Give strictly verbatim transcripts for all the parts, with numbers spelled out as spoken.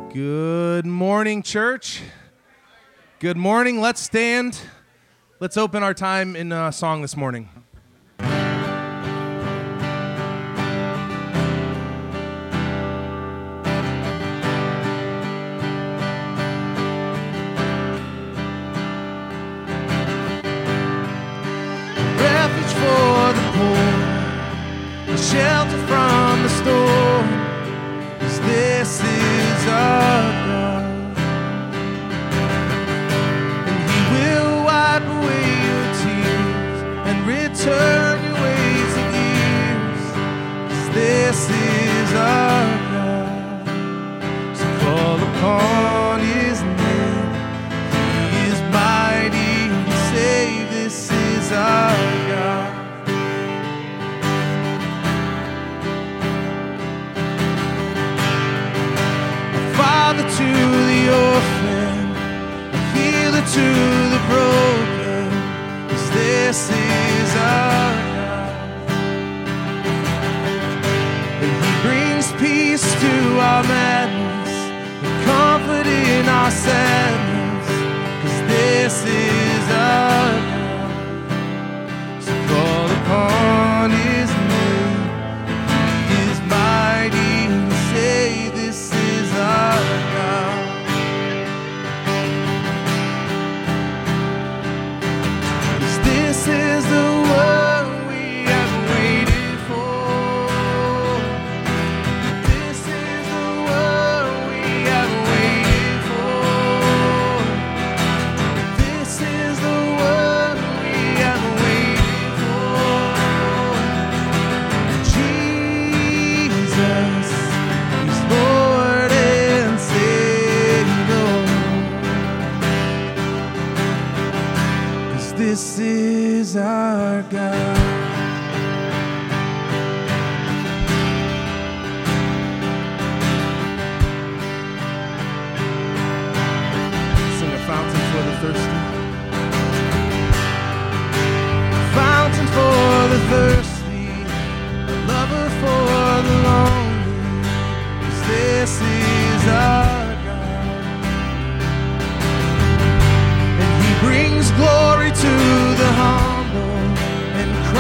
Good morning, church. Good morning. Let's stand. Let's open our time in uh, song this morning. Refuge for the poor, a shelter from the storm, 'cause this is our God, and He will wipe away your tears and return your ways of years, 'cause this is our God. So call upon His name. He is mighty to save. This is our God. Father to the orphan, a healer to the broken, 'cause this is our God. And He brings peace to our madness, and comfort in our sadness, 'cause this is our God. So call upon His name. He is mighty to save. This is our God. 'Cause this is the one we have waited for. This is the one we have waited for. This is the one we have waited for. Jesus is Lord and Savior, 'cause this is our God. Sing a fountain for the thirsty. Fountain for the thirsty, a lover for the lonely, 'cause this is our God. And He brings glory to the humble and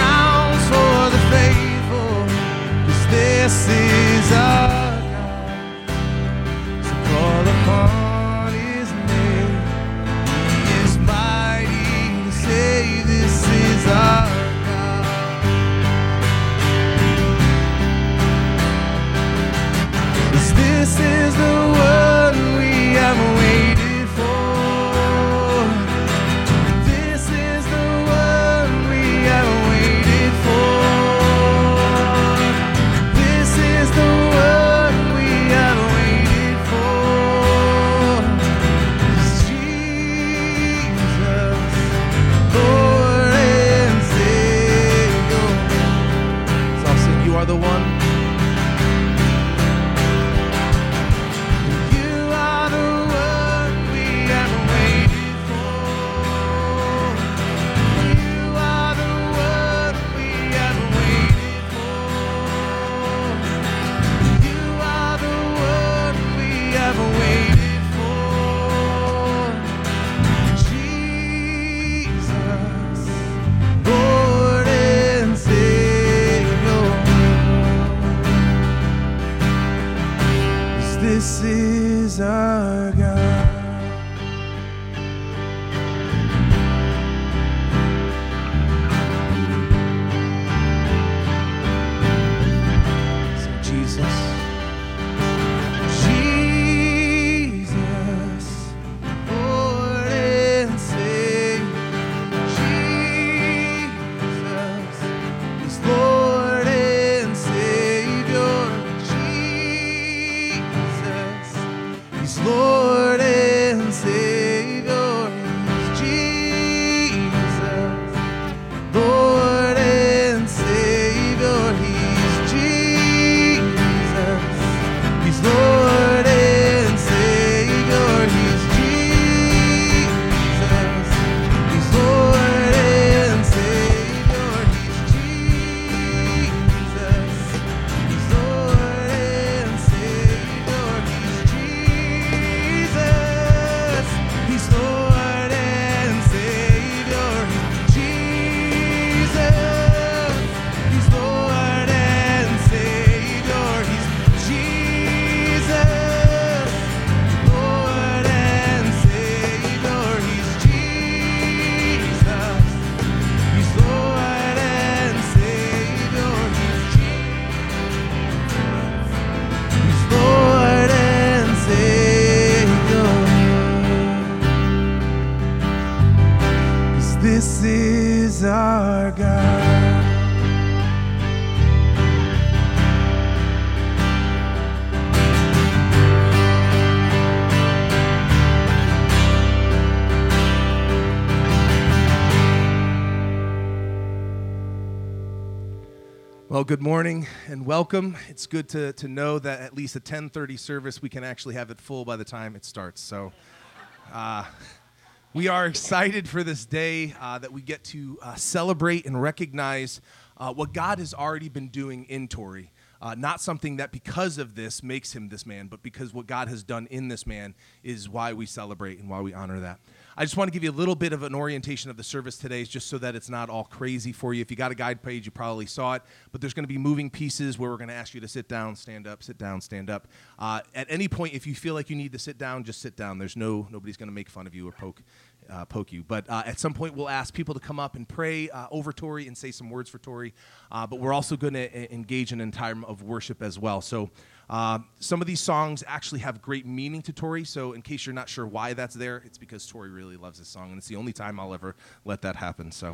Well, good morning and welcome. It's good to, to know that at least a ten thirty service, we can actually have it full by the time it starts. So uh, we are excited for this day uh, that we get to uh, celebrate and recognize uh, what God has already been doing in Tori. Uh, not something that because of this makes him this man, but because what God has done in this man is why we celebrate and why we honor that. I just want to give you a little bit of an orientation of the service today, just so that it's not all crazy for you. If you got a guide page, you probably saw it, but there's going to be moving pieces where we're going to ask you to sit down, stand up, sit down, stand up. Uh, at any point, if you feel like you need to sit down, just sit down. There's no, nobody's going to make fun of you or poke Uh, poke you. But uh, at some point, we'll ask people to come up and pray uh, over Tori and say some words for Tori. Uh, but we're also going to a- engage in a time of worship as well. So uh, some of these songs actually have great meaning to Tori. So in case you're not sure why that's there, it's because Tori really loves this song. And it's the only time I'll ever let that happen. So,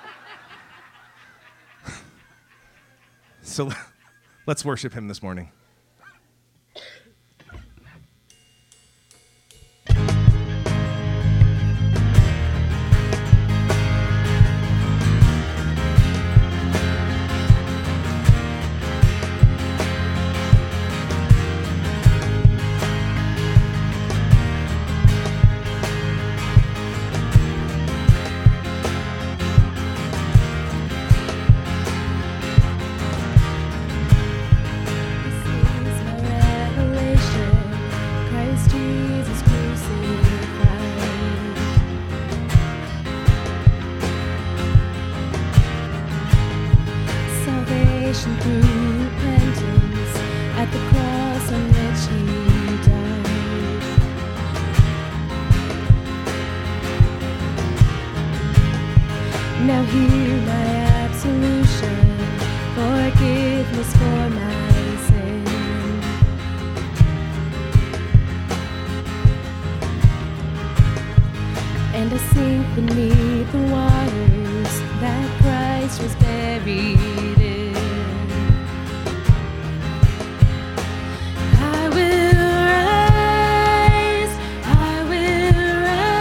so let's worship him this morning. Now hear my absolution, forgiveness for my sin. And I sink beneath the waters that Christ was buried in. I will rise, I will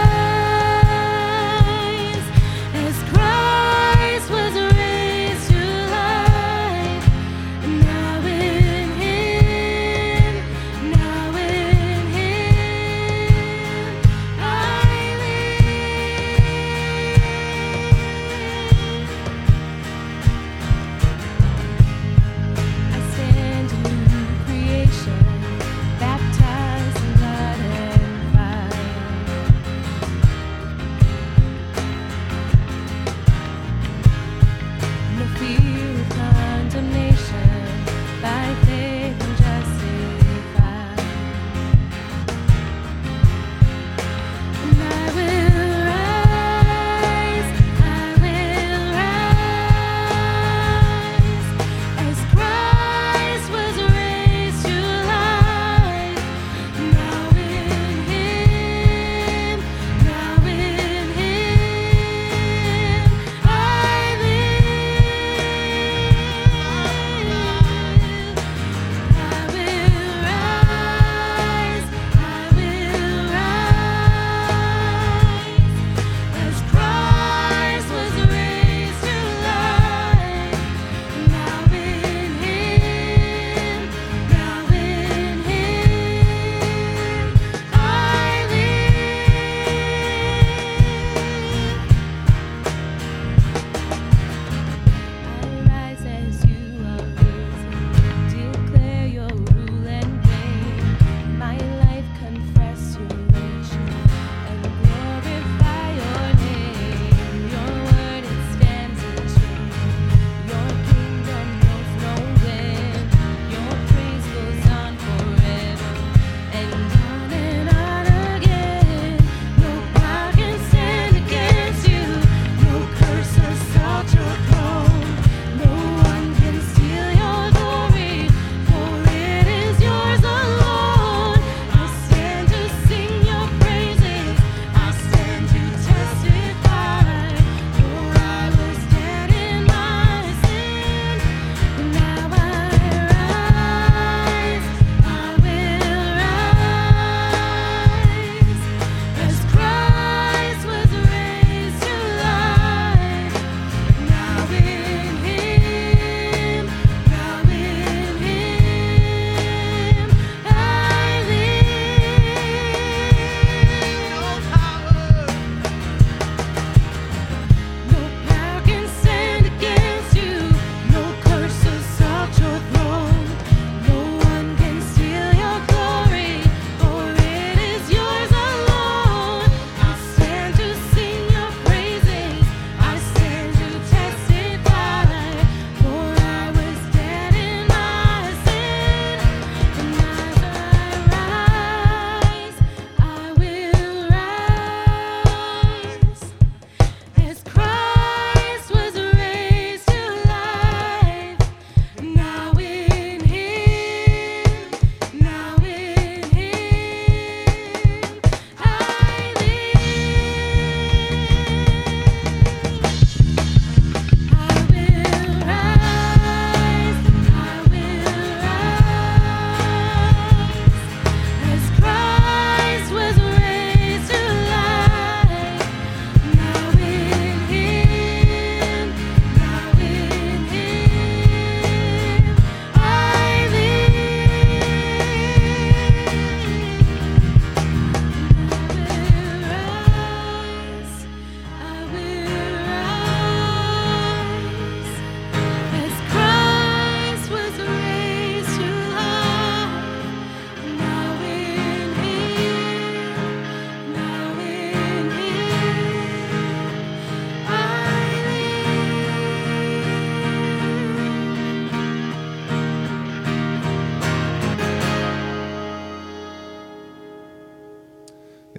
rise, as Christ was raised to life. Now in Him, now in Him, I live.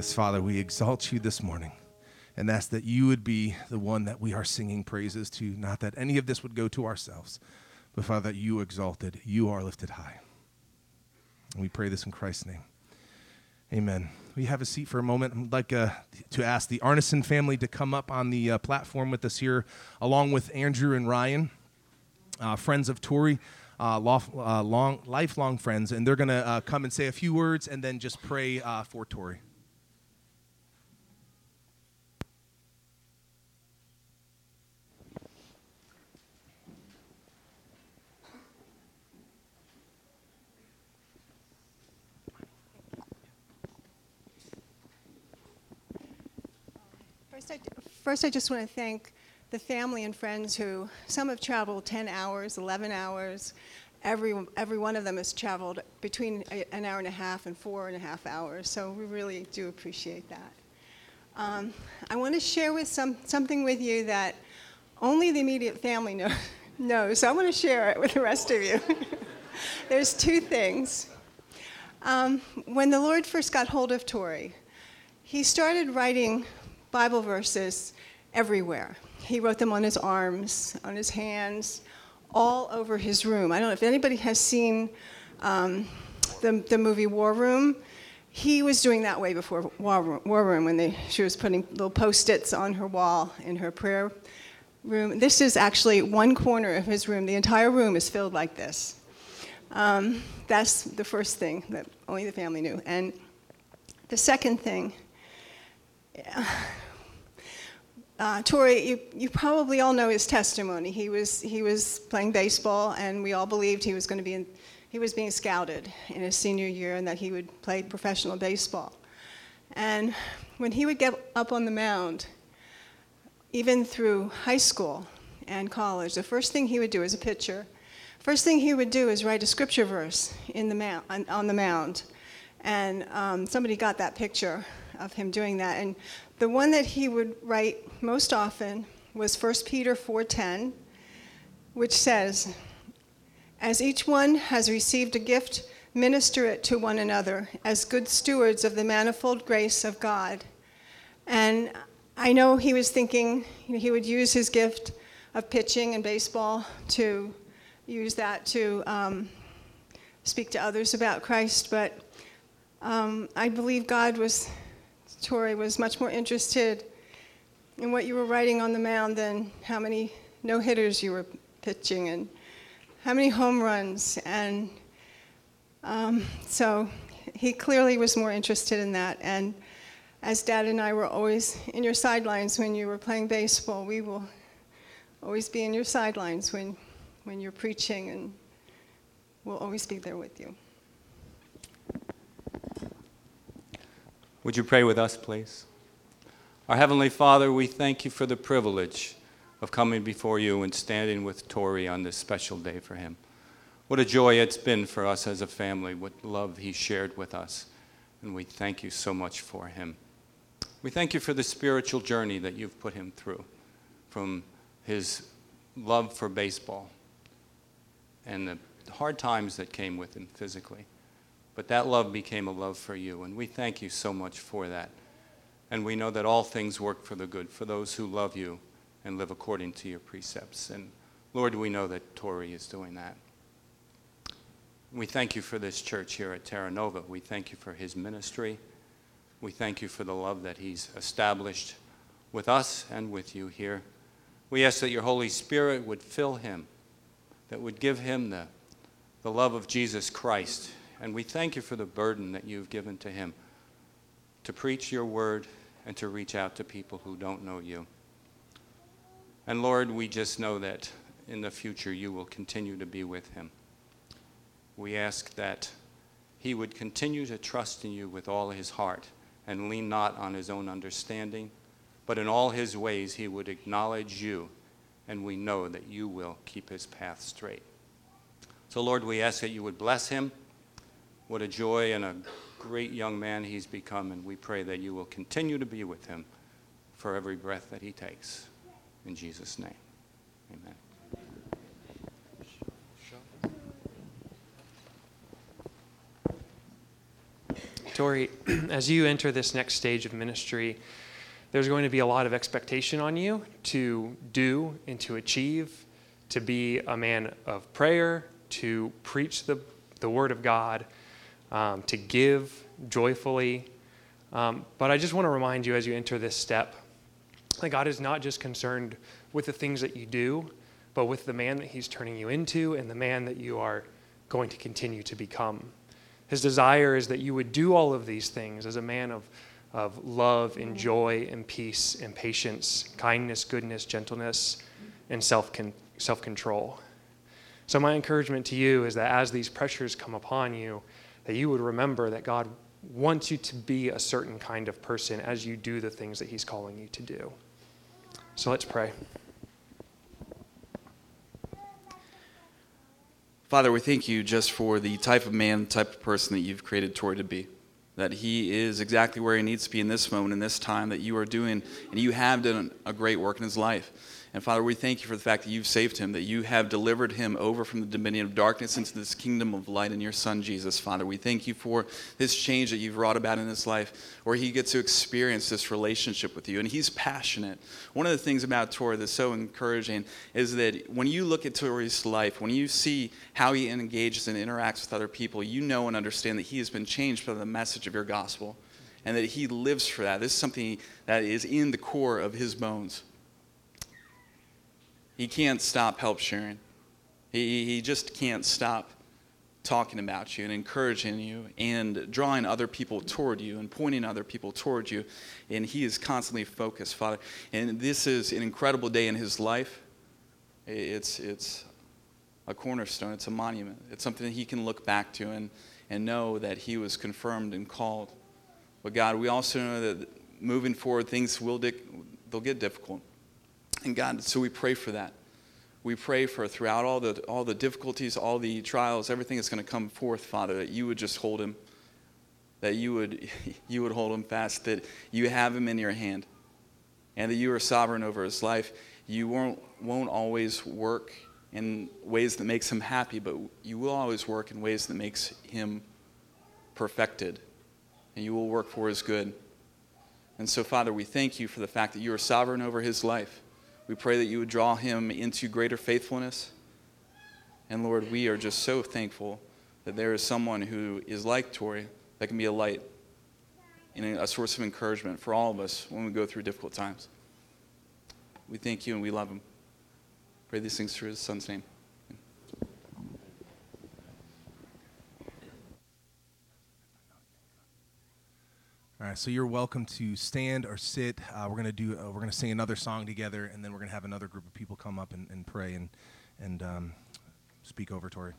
Yes, Father, we exalt you this morning and ask that you would be the one that we are singing praises to, not that any of this would go to ourselves, but Father, that you exalted, you are lifted high. And we pray this in Christ's name. Amen. We have a seat for a moment. I'd like uh, to ask the Arneson family to come up on the uh, platform with us here, along with Andrew and Ryan, uh, friends of Tori, uh, lof- uh, long, lifelong friends, and they're going to uh, come and say a few words and then just pray uh, for Tori. First I, first, I just want to thank the family and friends who, some have traveled ten hours, eleven hours. Every, every one of them has traveled between a, an hour and a half and four and a half hours, so we really do appreciate that. Um, I want to share with some, something with you that only the immediate family know, knows, so I want to share it with the rest of you. There's two things. Um, when the Lord first got hold of Tori, he started writing Bible verses everywhere. He wrote them on his arms, on his hands, all over his room. I don't know if anybody has seen um, the, the movie War Room. He was doing that way before War Room, War Room when they, she was putting little Post-its on her wall in her prayer room. This is actually one corner of his room. The entire room is filled like this. Um, that's the first thing that only the family knew. And the second thing, Uh, Tori, you, you probably all know his testimony. He was he was playing baseball, and we all believed he was going to be in, he was being scouted in his senior year, and that he would play professional baseball. And when he would get up on the mound, even through high school and college, the first thing he would do as a pitcher, first thing he would do is write a scripture verse in the mound, on, on the mound. And um, somebody got that picture of him doing that. And the one that he would write most often was First Peter four ten, which says, "As each one has received a gift, minister it to one another as good stewards of the manifold grace of God." And I know he was thinking he would use his gift of pitching and baseball to use that to um, speak to others about Christ, but um, I believe God was, Tori was much more interested in what you were writing on the mound than how many no-hitters you were pitching and how many home runs. And um, so he clearly was more interested in that. And as Dad and I were always in your sidelines when you were playing baseball, we will always be in your sidelines when, when you're preaching, and we'll always be there with you. Would you pray with us, please? Our Heavenly Father, we thank you for the privilege of coming before you and standing with Tori on this special day for him. What a joy it's been for us as a family, what love he shared with us, and we thank you so much for him. We thank you for the spiritual journey that you've put him through, from his love for baseball and the hard times that came with him physically. But that love became a love for you, and we thank you so much for that. And we know that all things work for the good, for those who love you and live according to your precepts. And Lord, we know that Tori is doing that. We thank you for this church here at Terra Nova. We thank you for his ministry. We thank you for the love that he's established with us and with you here. We ask that your Holy Spirit would fill him, that would give him the, the love of Jesus Christ. And we thank you for the burden that you've given to him to preach your word and to reach out to people who don't know you. And Lord, we just know that in the future you will continue to be with him. We ask that he would continue to trust in you with all his heart and lean not on his own understanding, but in all his ways he would acknowledge you, and we know that you will keep his path straight. So Lord, we ask that you would bless him. What a joy and a great young man he's become, and we pray that you will continue to be with him for every breath that he takes. In Jesus' name, amen. Tori, as you enter this next stage of ministry, there's going to be a lot of expectation on you to do and to achieve, to be a man of prayer, to preach the, the word of God, um, to give joyfully. Um, but I just want to remind you as you enter this step, that God is not just concerned with the things that you do, but with the man that he's turning you into and the man that you are going to continue to become. His desire is that you would do all of these things as a man of, of love and joy and peace and patience, kindness, goodness, gentleness, and self self-control. So my encouragement to you is that as these pressures come upon you, that you would remember that God wants you to be a certain kind of person as you do the things that he's calling you to do. So let's pray. Father, we thank you just for the type of man, type of person that you've created Tori to be. That he is exactly where he needs to be in this moment, in this time, that you are doing, and you have done a great work in his life. And Father, we thank you for the fact that you've saved him, that you have delivered him over from the dominion of darkness into this kingdom of light in your Son, Jesus. Father, we thank you for this change that you've wrought about in his life, where he gets to experience this relationship with you, and he's passionate. One of the things about Tori that's so encouraging is that when you look at Tori's life, when you see how he engages and interacts with other people, you know and understand that he has been changed by the message of your gospel, and that he lives for that. This is something that is in the core of his bones. He can't stop help sharing. He, he just can't stop talking about you and encouraging you and drawing other people toward you and pointing other people toward you. And he is constantly focused, Father. And this is an incredible day in his life. It's, it's a cornerstone. It's a monument. It's something that he can look back to and, and know that he was confirmed and called. But God, we also know that moving forward, things will di- they'll get difficult. And God, so we pray for that. We pray for throughout all the all the difficulties, all the trials, everything that's going to come forth, Father, that you would just hold him, that you would you would hold him fast, that you have him in your hand, and that you are sovereign over his life. You won't won't always work in ways that makes him happy, but you will always work in ways that makes him perfected, and you will work for his good. And so, Father, we thank you for the fact that you are sovereign over his life. We pray that you would draw him into greater faithfulness. And Lord, we are just so thankful that there is someone who is like Tori that can be a light and a source of encouragement for all of us when we go through difficult times. We thank you and we love him. Pray these things through his Son's name. All right, so you're welcome to stand or sit. Uh, we're gonna do. Uh, we're gonna sing another song together, and then we're gonna have another group of people come up and, and pray and and um, speak over Tori.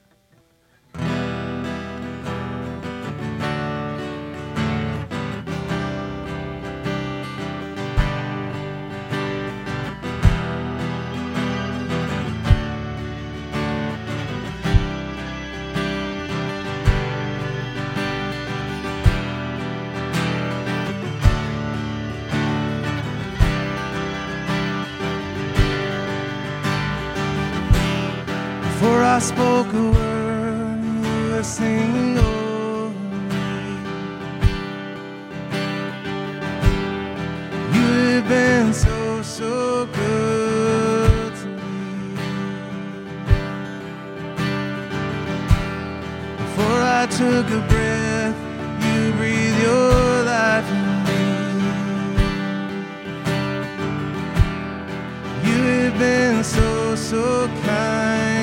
Before I spoke a word, you were singing over me. You have been so, so good to me. Before I took a breath, you breathed your life in me. You have been so, so kind.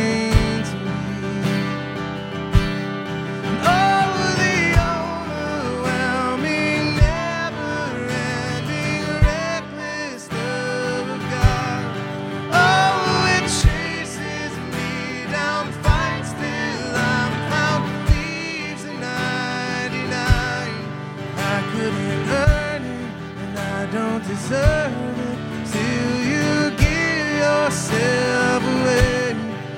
Deserve it till you give yourself away.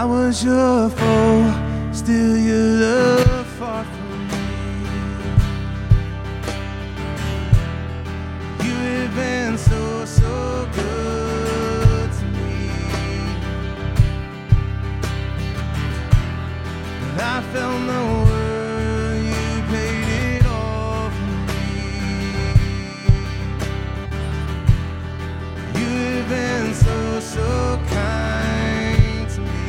I was your foe, still your love fought for me. You have been so, so good to me. When I felt no worth, you paid it all for me. You have been so, so kind to me.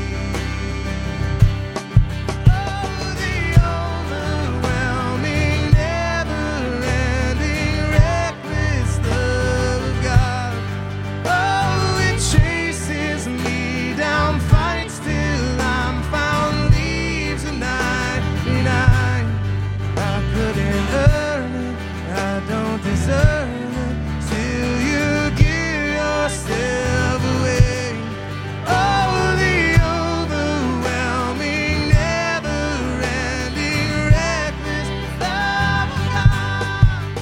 Oh, the overwhelming, never-ending, reckless love of God. Oh, it chases me down, fights till I'm found, leaves at ninety-nine. I couldn't earn it, I don't deserve it, still you give yourself away. Oh, the overwhelming, never-ending, reckless love of God.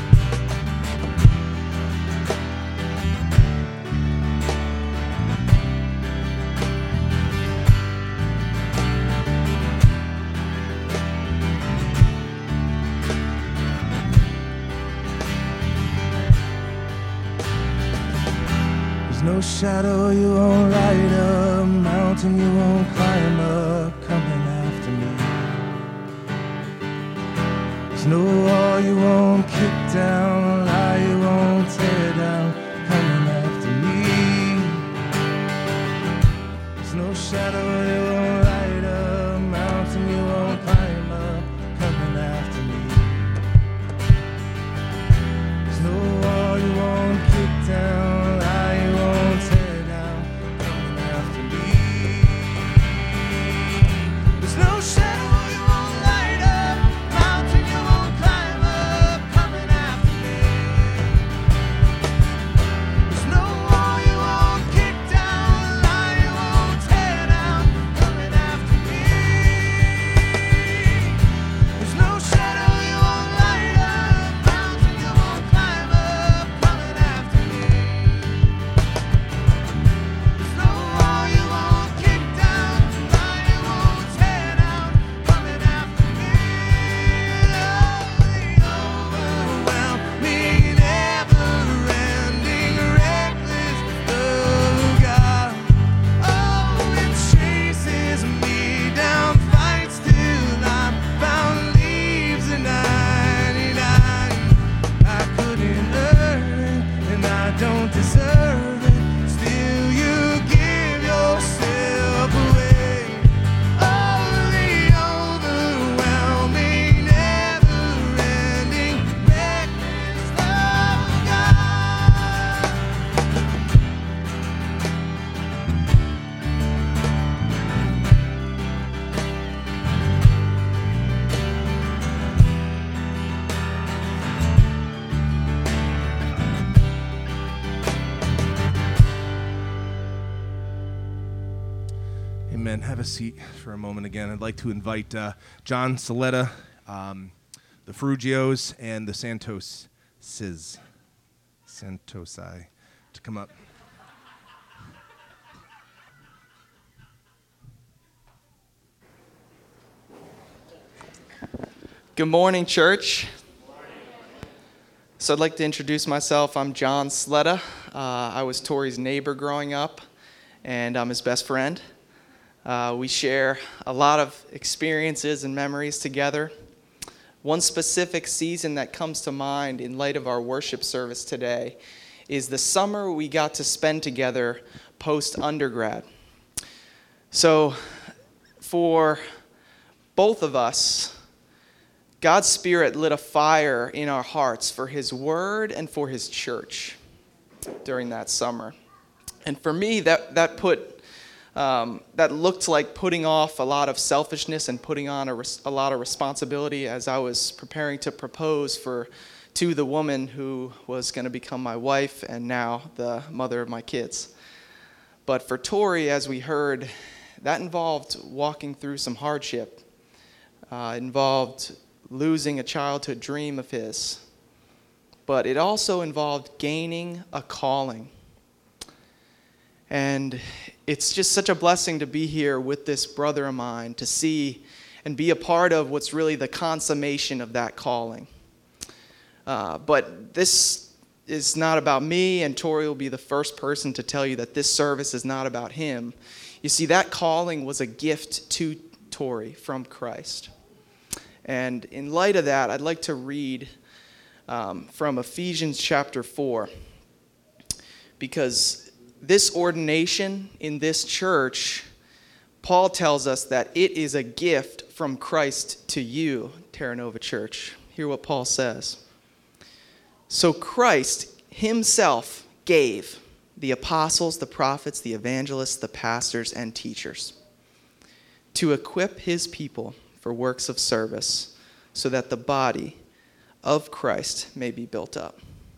There's no shadow you won't light up, mountain you won't climb up, coming after me. There's no wall you won't kick down, lie you won't tear down, coming after me. There's no shadow you won't light up, mountain you won't climb up, coming after me. There's no wall you won't kick down, lie you won't tear down, coming after me. There's no shadow you won't light up, mountain you won't climb up, coming after me. There's no wall you won't kick down, lie you won't tear down, coming after me. There's no shadow you won't light up, mountain you won't climb up, coming after me. There's no wall you won't kick down, lie you won't tear down, coming after me. Oh, the overwhelming, never-ending, reckless love of God. Oh, it chases me down, fights till I'm found, leaves at ninety-nine. I couldn't earn it, and I don't deserve it, still you give yourself away. Oh, the overwhelming, never-ending, reckless love of God. Amen. Have a seat for a moment again. I'd like to invite uh, John Saletta, um, the Ferrugios, and the Santos Sis, Santosi to come up. Good morning, church. So I'd like to introduce myself. I'm John Sletta. Uh, I was Tori's neighbor growing up, and I'm his best friend. Uh, we share a lot of experiences and memories together. One specific season that comes to mind in light of our worship service today is the summer we got to spend together post-undergrad. So for both of us, God's Spirit lit a fire in our hearts for His Word and for His church during that summer. And for me, that, that put um, that looked like putting off a lot of selfishness and putting on a, res- a lot of responsibility as I was preparing to propose for to the woman who was going to become my wife and now the mother of my kids. But for Tori, as we heard, that involved walking through some hardship. Uh, it involved losing a childhood dream of his. But it also involved gaining a calling. And it's just such a blessing to be here with this brother of mine, to see and be a part of what's really the consummation of that calling. Uh, but this is not about me, and Tori will be the first person to tell you that this service is not about him. You see, that calling was a gift to Tori from Christ. And in light of that, I'd like to read um, from Ephesians chapter four, because this ordination in this church, Paul tells us that it is a gift from Christ to you, Terra Nova Church. Hear what Paul says. So Christ himself gave the apostles, the prophets, the evangelists, the pastors, and teachers to equip his people for works of service, so that the body of Christ may be built up.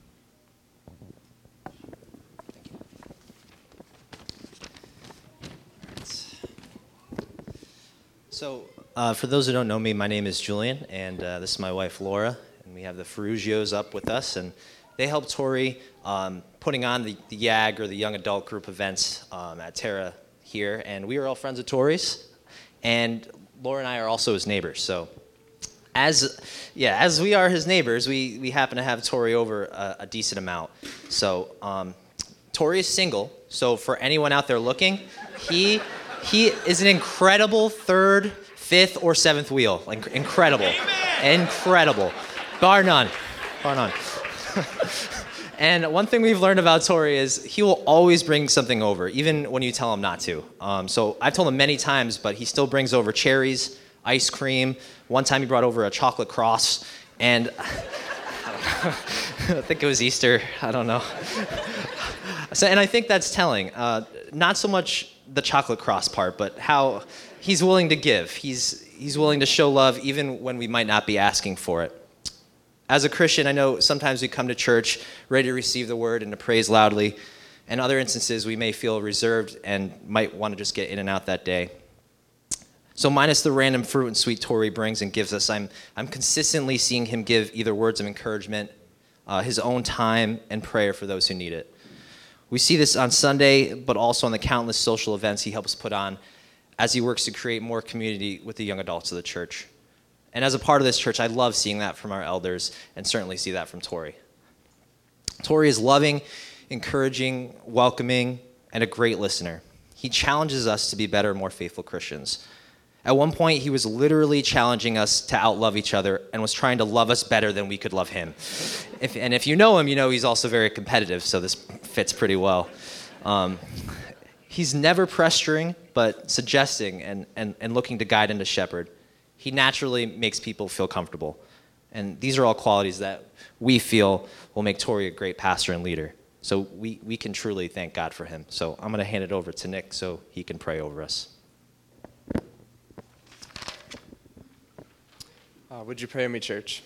So, uh, for those who don't know me, my name is Julian, and uh, this is my wife Laura, and we have the Ferrugios up with us, and they help Tori um, putting on the, the Y A G, or the Young Adult Group events um, at Terra here, and we are all friends of Tori's, and Laura and I are also his neighbors. So, as yeah, as we are his neighbors, we we happen to have Tori over a, a decent amount. So, um, Tori is single. So, for anyone out there looking, he. He is an incredible third, fifth, or seventh wheel. Like, incredible. Amen. Incredible. Bar none. Bar none. And one thing we've learned about Tori is he will always bring something over, even when you tell him not to. Um, so I've told him many times, but he still brings over cherries, ice cream. One time he brought over a chocolate cross, and I think it was Easter. I don't know. So, and I think that's telling. Uh, not so much the chocolate cross part, but how he's willing to give. He's he's willing to show love even when we might not be asking for it. As a Christian, I know sometimes we come to church ready to receive the word and to praise loudly. In other instances, we may feel reserved and might want to just get in and out that day. So minus the random fruit and sweet Tori brings and gives us, I'm I'm consistently seeing him give either words of encouragement, uh, his own time, and prayer for those who need it. We see this on Sunday, but also on the countless social events he helps put on as he works to create more community with the young adults of the church. And as a part of this church, I love seeing that from our elders, and certainly see that from Tori. Tori is loving, encouraging, welcoming, and a great listener. He challenges us to be better, more faithful Christians. At one point, he was literally challenging us to outlove each other and was trying to love us better than we could love him. If, and if you know him, you know he's also very competitive, so this fits pretty well. Um, he's never pressuring, but suggesting and, and, and looking to guide and to shepherd. He naturally makes people feel comfortable. And these are all qualities that we feel will make Tori a great pastor and leader. So we, we can truly thank God for him. So I'm going to hand it over to Nick so he can pray over us. Uh, would you pray with me, church?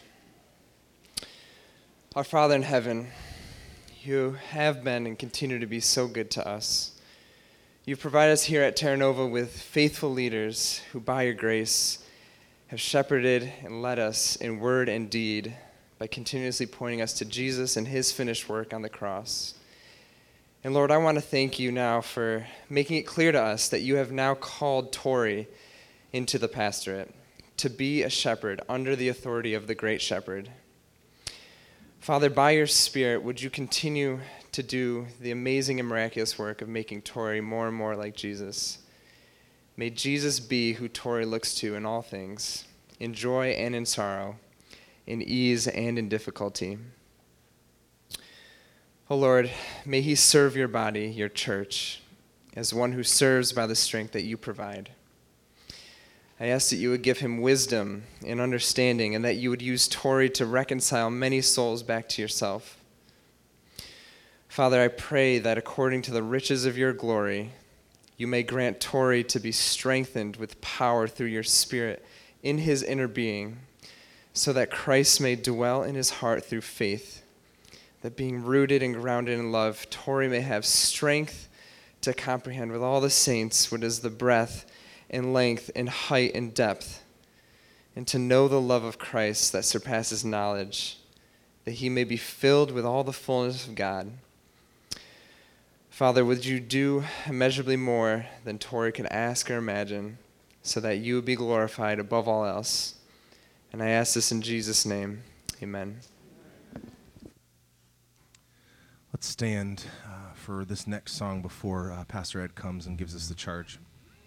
Our Father in heaven, you have been and continue to be so good to us. You've provided us here at Terra Nova with faithful leaders who, by your grace, have shepherded and led us in word and deed by continuously pointing us to Jesus and his finished work on the cross. And Lord, I want to thank you now for making it clear to us that you have now called Tori into the pastorate to be a shepherd under the authority of the great shepherd. Father, by your Spirit, would you continue to do the amazing and miraculous work of making Tori more and more like Jesus? May Jesus be who Tori looks to in all things, in joy and in sorrow, in ease and in difficulty. Oh Lord, may he serve your body, your church, as one who serves by the strength that you provide. I ask that you would give him wisdom and understanding, and that you would use Tori to reconcile many souls back to yourself. Father, I pray that according to the riches of your glory, you may grant Tori to be strengthened with power through your Spirit in his inner being, so that Christ may dwell in his heart through faith, that being rooted and grounded in love, Tori may have strength to comprehend with all the saints what is the breadth and length and height and depth, and to know the love of Christ that surpasses knowledge, that he may be filled with all the fullness of God. Father, would you do immeasurably more than Tori could ask or imagine, so that you would be glorified above all else. And I ask this in Jesus' name. Amen. Let's stand uh, for this next song before uh, Pastor Ed comes and gives us the charge.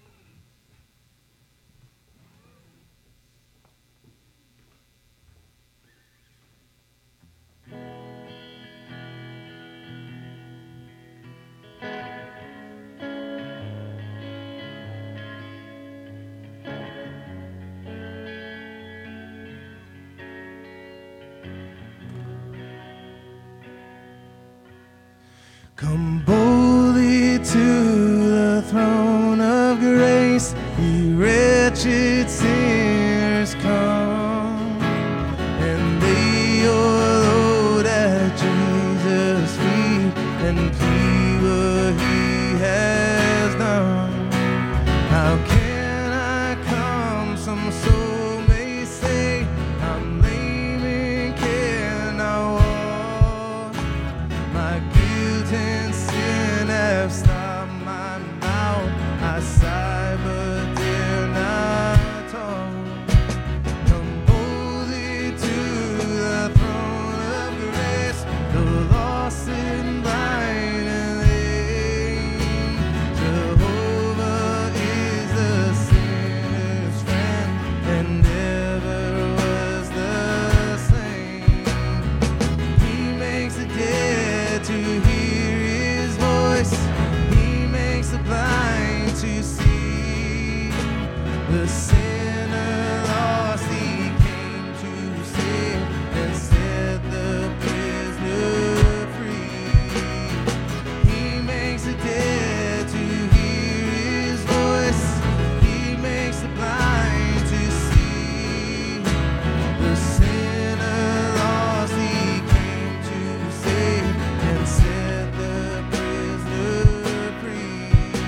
Come boldly to the throne of grace, ye wretched sinners, come and lay your load at Jesus' feet and plead what he has done. How can I come? Some soul may say I'm lame and cannot walk. My guilt and sin have stopped my mouth. I sigh but dare not talk. Come boldly to the throne of grace, the lost and blind and lame. Jehovah is the sinner's friend and ever was the same. He makes the dead to hear his voice. He makes the blind to see. The sinner lost, he came to save and set the prisoner free. He makes the dead to hear his voice. He makes the blind to see. The sinner lost, he came to save and set the prisoner free.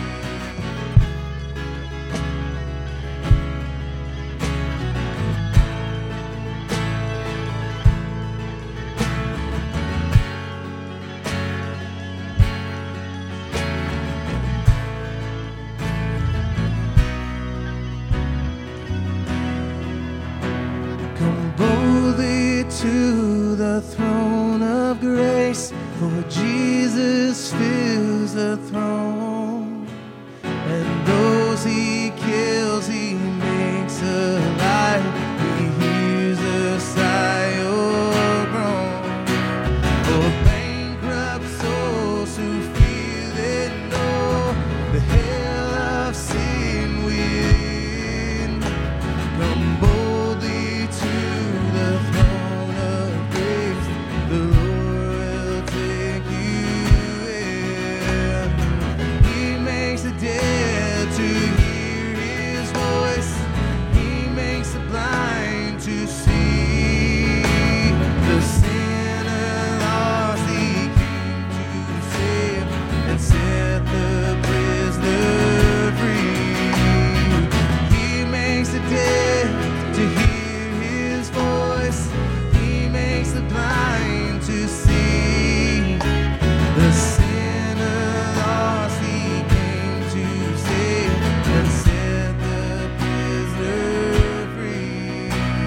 Come boldly to the throne of grace, for Jesus fills the throne. And those he kills, he makes alive. He hears a sigh or groan. For bankrupt souls who feel they know the hell of sin within. Come boldly to the throne of grace. The Lord will take you in. He makes the dead to hear his voice. He makes the blind to see. The sinner lost, he came to save and set the prisoner free. He makes the dead to hear his voice. He makes the blind to see. The sinner lost, he came to save and set the prisoner free.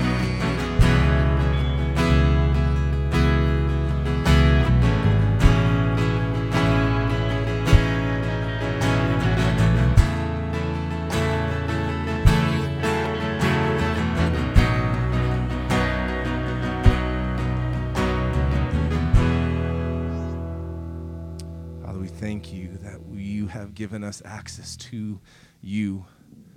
Father, we thank you that you have given us access to you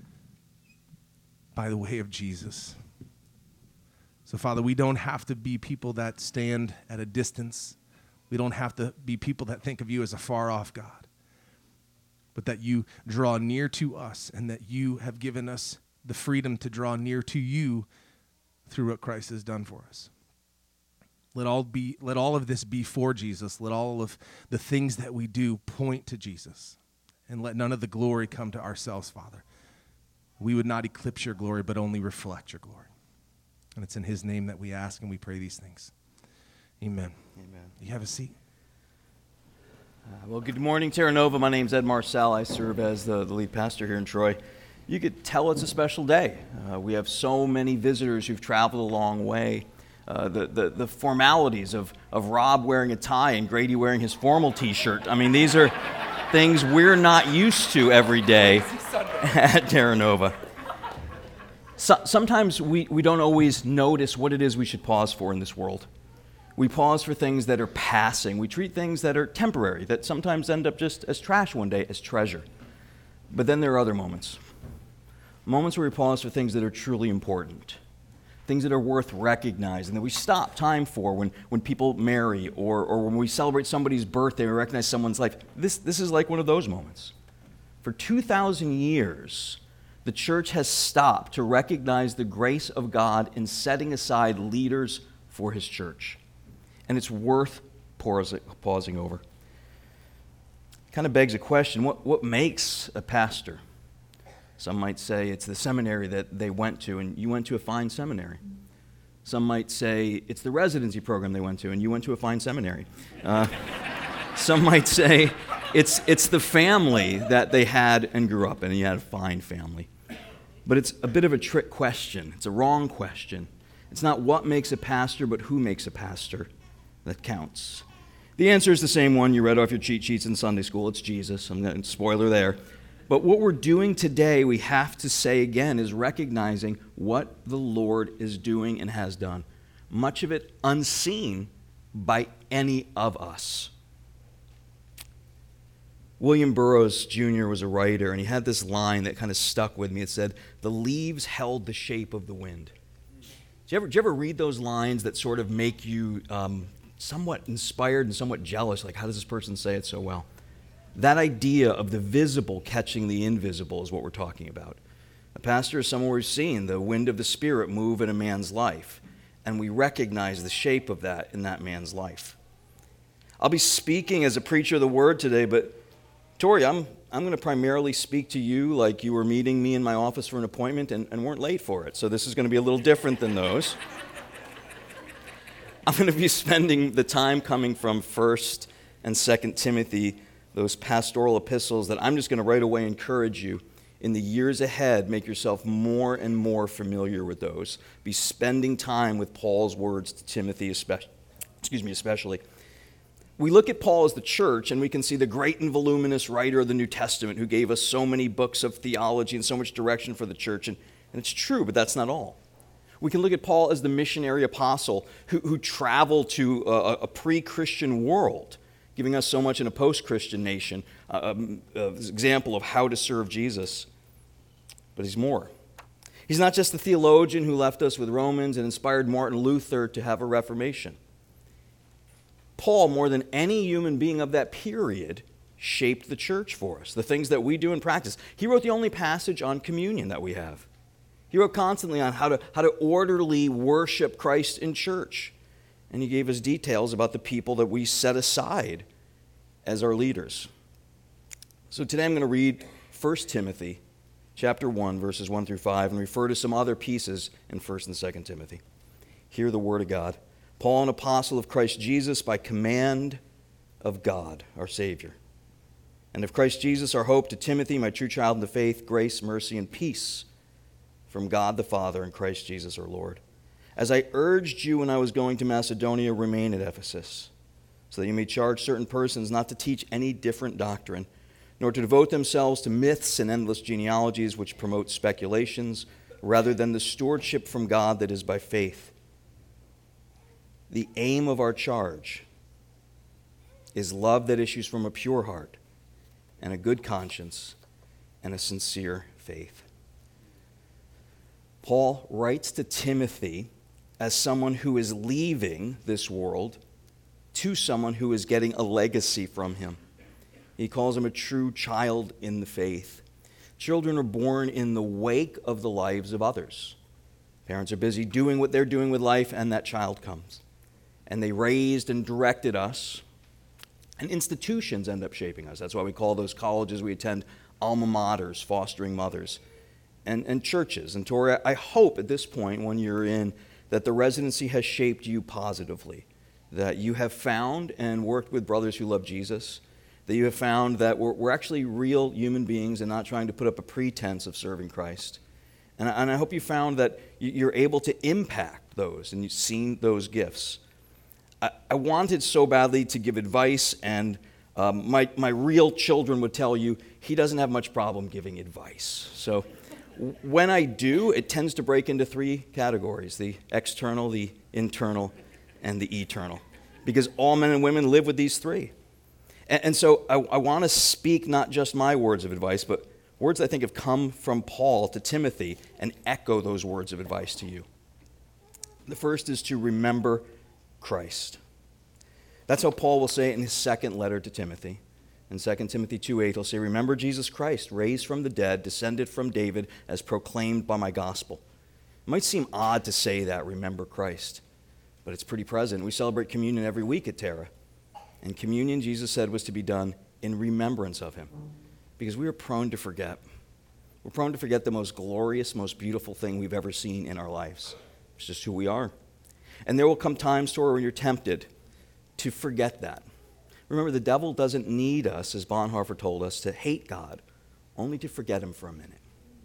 by the way of Jesus. So, Father, we don't have to be people that stand at a distance. We don't have to be people that think of you as a far-off God, but that you draw near to us and that you have given us the freedom to draw near to you through what Christ has done for us. Let all be, let all of this be for Jesus. Let all of the things that we do point to Jesus. And let none of the glory come to ourselves, Father. We would not eclipse your glory, but only reflect your glory. And it's in his name that we ask and we pray these things. Amen. Amen. You have a seat. Uh, well, good morning, Terra Nova. My name's Ed Marcel. I serve as the, the lead pastor here in Troy. You could tell it's a special day. Uh, we have so many visitors who've traveled a long way. Uh, the, the, the formalities of, of Rob wearing a tie and Grady wearing his formal t-shirt. I mean, these are things we're not used to every day at Terra Nova. So, sometimes we, we don't always notice what it is we should pause for in this world. We pause for things that are passing. We treat things that are temporary, that sometimes end up just as trash one day, as treasure. But then there are other moments. Moments where we pause for things that are truly important. Things that are worth recognizing, that we stop time for when, when people marry or, or when we celebrate somebody's birthday or recognize someone's life. This, this is like one of those moments. For two thousand years, the church has stopped to recognize the grace of God in setting aside leaders for his church. And it's worth pausing, pausing over. It kind of begs a question, what, what makes a pastor? Some might say it's the seminary that they went to, and you went to a fine seminary. Some might say it's the residency program they went to, and you went to a fine seminary. Uh, some might say it's, it's the family that they had and grew up in, and you had a fine family. But it's a bit of a trick question. It's a wrong question. It's not what makes a pastor, but who makes a pastor that counts. The answer is the same one you read off your cheat sheets in Sunday school. It's Jesus. I'm going to spoiler there. But what we're doing today, we have to say again, is recognizing what the Lord is doing and has done. Much of it unseen by any of us. William Burroughs Junior was a writer, and he had this line that kind of stuck with me. It said, "The leaves held the shape of the wind." Did you ever, did you ever read those lines that sort of make you um, somewhat inspired and somewhat jealous? Like, how does this person say it so well? That idea of the visible catching the invisible is what we're talking about. A pastor is someone who's seen the wind of the Spirit move in a man's life, and we recognize the shape of that in that man's life. I'll be speaking as a preacher of the Word today, but Tori, I'm, I'm going to primarily speak to you like you were meeting me in my office for an appointment and, and weren't late for it, so this is going to be a little different than those. I'm going to be spending the time coming from First and Second Timothy, those pastoral epistles that I'm just going to right away encourage you in the years ahead, make yourself more and more familiar with those. Be spending time with Paul's words to Timothy, especially. Excuse me, especially. We look at Paul as the church, and we can see the great and voluminous writer of the New Testament who gave us so many books of theology and so much direction for the church, and, and it's true, but that's not all. We can look at Paul as the missionary apostle who, who traveled to a, a pre-Christian world, giving us so much in a post-Christian nation, uh, um, uh, example of how to serve Jesus. But he's more. He's not just the theologian who left us with Romans and inspired Martin Luther to have a Reformation. Paul, more than any human being of that period, shaped the church for us, the things that we do in practice. He wrote the only passage on communion that we have. He wrote constantly on how to, how to orderly worship Christ in church. And he gave us details about the people that we set aside as our leaders. So today I'm going to read First Timothy chapter one, verses one through five, and refer to some other pieces in First and Second Timothy. Hear the word of God. Paul, an apostle of Christ Jesus, by command of God, our Savior, and of Christ Jesus, our hope, to Timothy, my true child in the faith, grace, mercy, and peace from God the Father and Christ Jesus, our Lord. As I urged you when I was going to Macedonia, remain at Ephesus, so that you may charge certain persons not to teach any different doctrine, nor to devote themselves to myths and endless genealogies which promote speculations, rather than the stewardship from God that is by faith. The aim of our charge is love that issues from a pure heart and a good conscience and a sincere faith. Paul writes to Timothy as someone who is leaving this world to someone who is getting a legacy from him. He calls him a true child in the faith. Children are born in the wake of the lives of others. Parents are busy doing what they're doing with life, and that child comes. And they raised and directed us, and institutions end up shaping us. That's why we call those colleges we attend alma maters, fostering mothers, and, and churches. And Tori, I hope at this point when you're in that the residency has shaped you positively, that you have found and worked with brothers who love Jesus, that you have found that we're, we're actually real human beings and not trying to put up a pretense of serving Christ. And I, and I hope you found that you're able to impact those and you've seen those gifts. I, I wanted so badly to give advice, and um, my, my real children would tell you he doesn't have much problem giving advice. So when I do, it tends to break into three categories: the external, the internal, and the eternal. Because all men and women live with these three. And, and so I, I want to speak not just my words of advice, but words I think have come from Paul to Timothy and echo those words of advice to you. The first is to remember Christ. That's how Paul will say it in his second letter to Timothy. In Second Timothy two eight, he'll say, "Remember Jesus Christ, raised from the dead, descended from David, as proclaimed by my gospel." It might seem odd to say that, remember Christ, but it's pretty present. We celebrate communion every week at Terra. And communion, Jesus said, was to be done in remembrance of him, because we are prone to forget. We're prone to forget the most glorious, most beautiful thing we've ever seen in our lives. It's just who we are. And there will come times, Tora, when you're tempted to forget that. Remember, the devil doesn't need us, as Bonhoeffer told us, to hate God, only to forget him for a minute.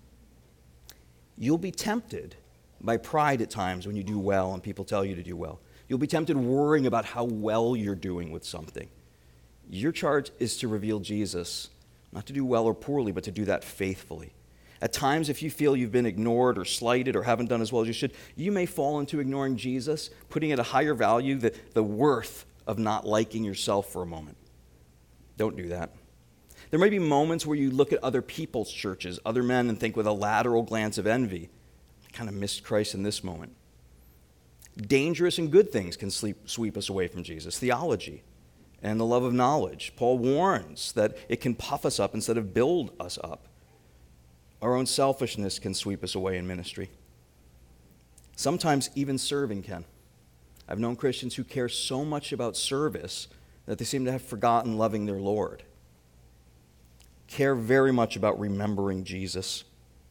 You'll be tempted by pride at times when you do well and people tell you to do well. You'll be tempted worrying about how well you're doing with something. Your charge is to reveal Jesus, not to do well or poorly, but to do that faithfully. At times, if you feel you've been ignored or slighted or haven't done as well as you should, you may fall into ignoring Jesus, putting at a higher value the, the worth of not liking yourself for a moment. Don't do that. There may be moments where you look at other people's churches, other men, and think with a lateral glance of envy, I kind of missed Christ in this moment. Dangerous and good things can sleep, sweep us away from Jesus. Theology and the love of knowledge. Paul warns that it can puff us up instead of build us up. Our own selfishness can sweep us away in ministry. Sometimes even serving can. I've known Christians who care so much about service that they seem to have forgotten loving their Lord. Care very much about remembering Jesus.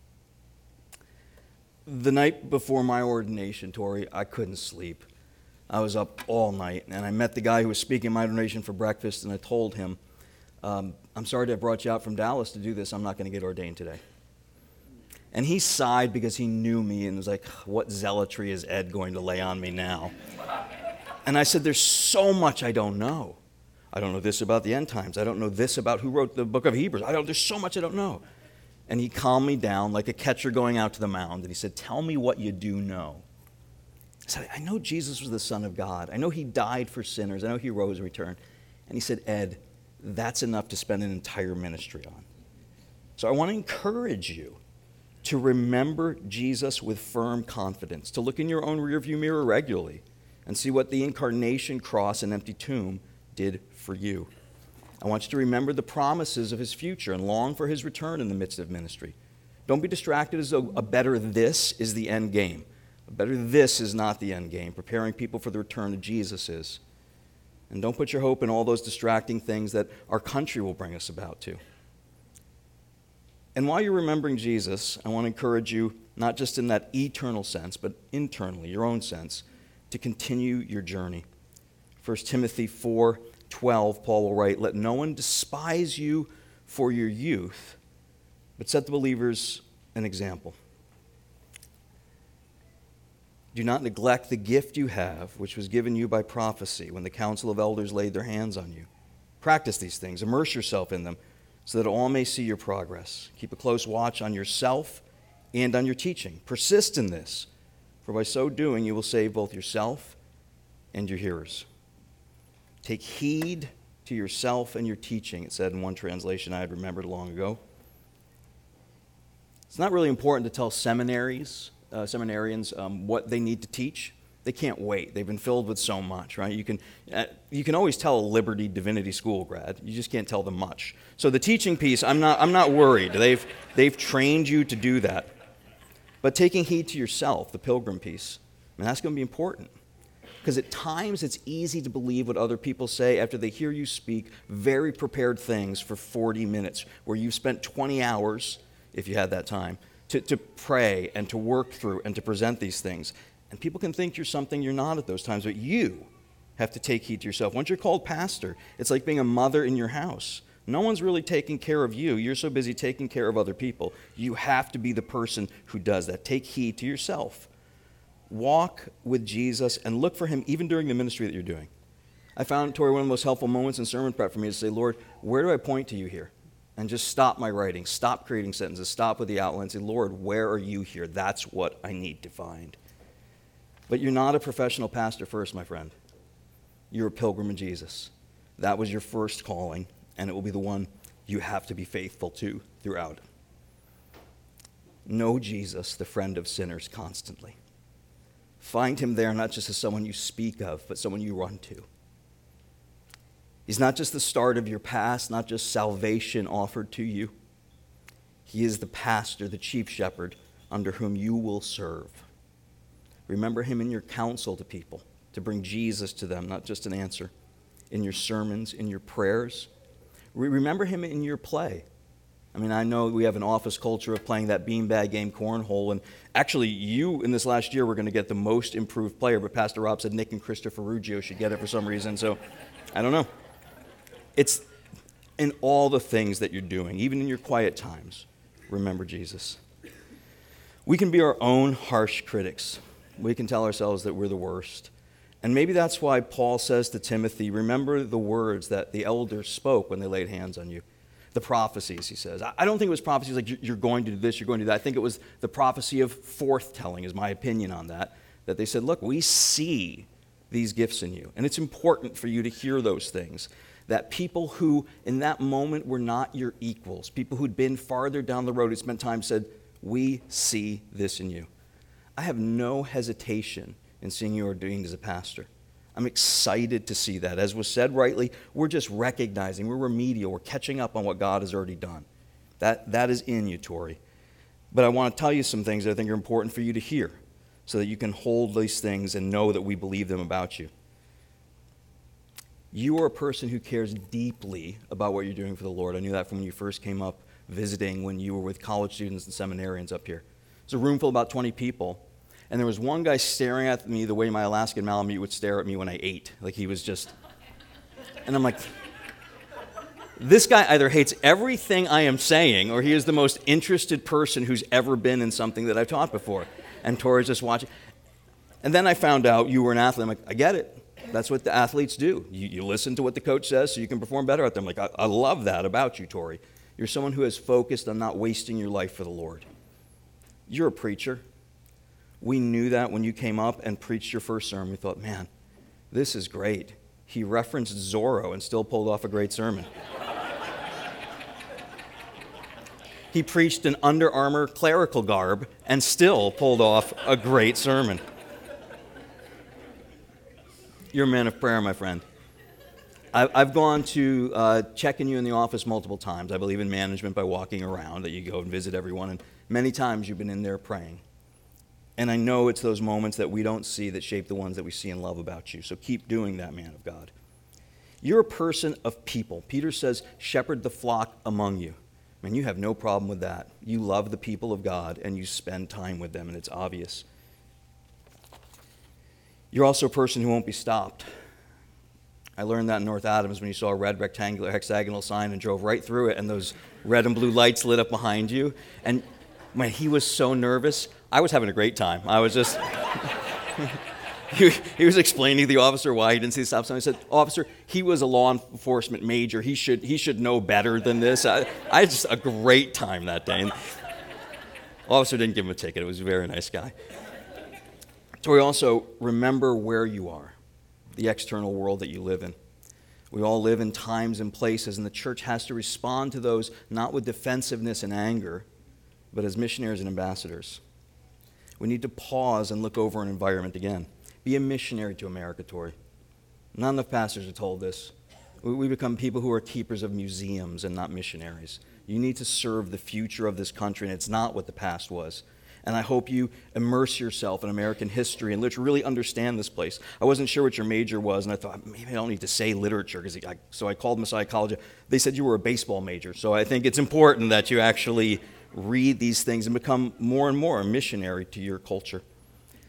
The night before my ordination, Tori, I couldn't sleep. I was up all night, and I met the guy who was speaking my ordination for breakfast, and I told him, um, I'm sorry to have brought you out from Dallas to do this. I'm not going to get ordained today. And he sighed because he knew me and was like, what zealotry is Ed going to lay on me now? And I said, there's so much I don't know. I don't know this about the end times. I don't know this about who wrote the book of Hebrews. I don't, there's so much I don't know. And he calmed me down like a catcher going out to the mound. And he said, tell me what you do know. I said, I know Jesus was the Son of God. I know he died for sinners. I know he rose and returned. And he said, Ed, that's enough to spend an entire ministry on. So I want to encourage you to remember Jesus with firm confidence, to look in your own rearview mirror regularly and see what the incarnation, cross, and empty tomb did for you. I want you to remember the promises of his future and long for his return in the midst of ministry. Don't be distracted as though a better this is the end game. A better this is not the end game. Preparing people for the return of Jesus is. And don't put your hope in all those distracting things that our country will bring us about to. And while you're remembering Jesus, I want to encourage you, not just in that eternal sense, but internally, your own sense, to continue your journey. First Timothy four twelve, Paul will write, let no one despise you for your youth, but set the believers an example. Do not neglect the gift you have, which was given you by prophecy when the council of elders laid their hands on you. Practice these things, immerse yourself in them, so that all may see your progress. Keep a close watch on yourself and on your teaching. Persist in this, for by so doing you will save both yourself and your hearers. Take heed to yourself and your teaching, it said in one translation I had remembered long ago. It's not really important to tell seminaries, uh, seminarians um, what they need to teach. They can't wait. They've been filled with so much, right? You can, uh, you can always tell a Liberty Divinity School grad. You just can't tell them much. So the teaching piece, I'm not, I'm not worried. They've, they've trained you to do that. But taking heed to yourself, the pilgrim piece, I mean, that's going to be important. Because at times it's easy to believe what other people say after they hear you speak very prepared things for forty minutes, where you've spent twenty hours, if you had that time, to, to pray and to work through and to present these things. And people can think you're something you're not at those times, but you have to take heed to yourself. Once you're called pastor, it's like being a mother in your house. No one's really taking care of you. You're so busy taking care of other people. You have to be the person who does that. Take heed to yourself. Walk with Jesus and look for him even during the ministry that you're doing. I found, Tori, one of the most helpful moments in sermon prep for me is to say, Lord, where do I point to you here? And just stop my writing, stop creating sentences, stop with the outline, say, Lord, where are you here? That's what I need to find. But you're not a professional pastor first, my friend. You're a pilgrim in Jesus. That was your first calling, and it will be the one you have to be faithful to throughout. Know Jesus, the friend of sinners, constantly. Find him there not just as someone you speak of, but someone you run to. He's not just the start of your past, not just salvation offered to you. He is the pastor, the chief shepherd, under whom you will serve. Remember him in your counsel to people, to bring Jesus to them, not just an answer. In your sermons, in your prayers. Remember him in your play. I mean, I know we have an office culture of playing that beanbag game, cornhole, and actually you in this last year were going to get the most improved player, but Pastor Rob said Nick and Christopher Ruggio should get it for some reason, so I don't know. It's in all the things that you're doing, even in your quiet times, remember Jesus. We can be our own harsh critics. We can tell ourselves that we're the worst. And maybe that's why Paul says to Timothy, remember the words that the elders spoke when they laid hands on you. The prophecies, he says. I don't think it was prophecies like you're going to do this, you're going to do that. I think it was the prophecy of forthtelling is my opinion on that. That they said, look, we see these gifts in you. And it's important for you to hear those things. That people who in that moment were not your equals, people who'd been farther down the road, who spent time, said, we see this in you. I have no hesitation in seeing you ordained as a pastor. I'm excited to see that. As was said rightly, we're just recognizing, we're remedial, we're catching up on what God has already done. That, that is in you, Tori. But I want to tell you some things that I think are important for you to hear so that you can hold these things and know that we believe them about you. You are a person who cares deeply about what you're doing for the Lord. I knew that from when you first came up visiting, when you were with college students and seminarians up here. It's a room full of about twenty people. And there was one guy staring at me the way my Alaskan Malamute would stare at me when I ate. Like he was just... And I'm like, this guy either hates everything I am saying or he is the most interested person who's ever been in something that I've taught before. And Tori's just watching. And then I found out you were an athlete. I'm like, I get it. That's what the athletes do. You, you listen to what the coach says so you can perform better at them. Like, I, I love that about you, Tori. You're someone who has focused on not wasting your life for the Lord. You're a preacher. We knew that when you came up and preached your first sermon. We thought, man, this is great. He referenced Zorro and still pulled off a great sermon. He preached in Under Armour clerical garb and still pulled off a great sermon. You're a man of prayer, my friend. I've gone to uh, check in you in the office multiple times. I believe in management by walking around, that you go and visit everyone, and many times you've been in there praying. And I know it's those moments that we don't see that shape the ones that we see and love about you. So keep doing that, man of God. You're a person of people. Peter says, shepherd the flock among you. I mean, you have no problem with that. You love the people of God, and you spend time with them, and it's obvious. You're also a person who won't be stopped. I learned that in North Adams when you saw a red rectangular hexagonal sign and drove right through it, and those red and blue lights lit up behind you. And when he was so nervous, I was having a great time. I was just... he, he was explaining to the officer why he didn't see the stop sign. I said, officer, he was a law enforcement major. He should he should know better than this. I, I had just a great time that day. And the officer didn't give him a ticket. It was a very nice guy. So we also remember where you are, the external world that you live in. We all live in times and places, and the church has to respond to those not with defensiveness and anger, but as missionaries and ambassadors. We need to pause and look over an environment again. Be a missionary to America, Tori. Not enough pastors are told this. We become people who are keepers of museums and not missionaries. You need to serve the future of this country, and it's not what the past was. And I hope you immerse yourself in American history and really understand this place. I wasn't sure what your major was, and I thought, maybe I don't need to say literature, because I, so I called Messiah College. They said you were a baseball major, so I think it's important that you actually read these things and become more and more a missionary to your culture.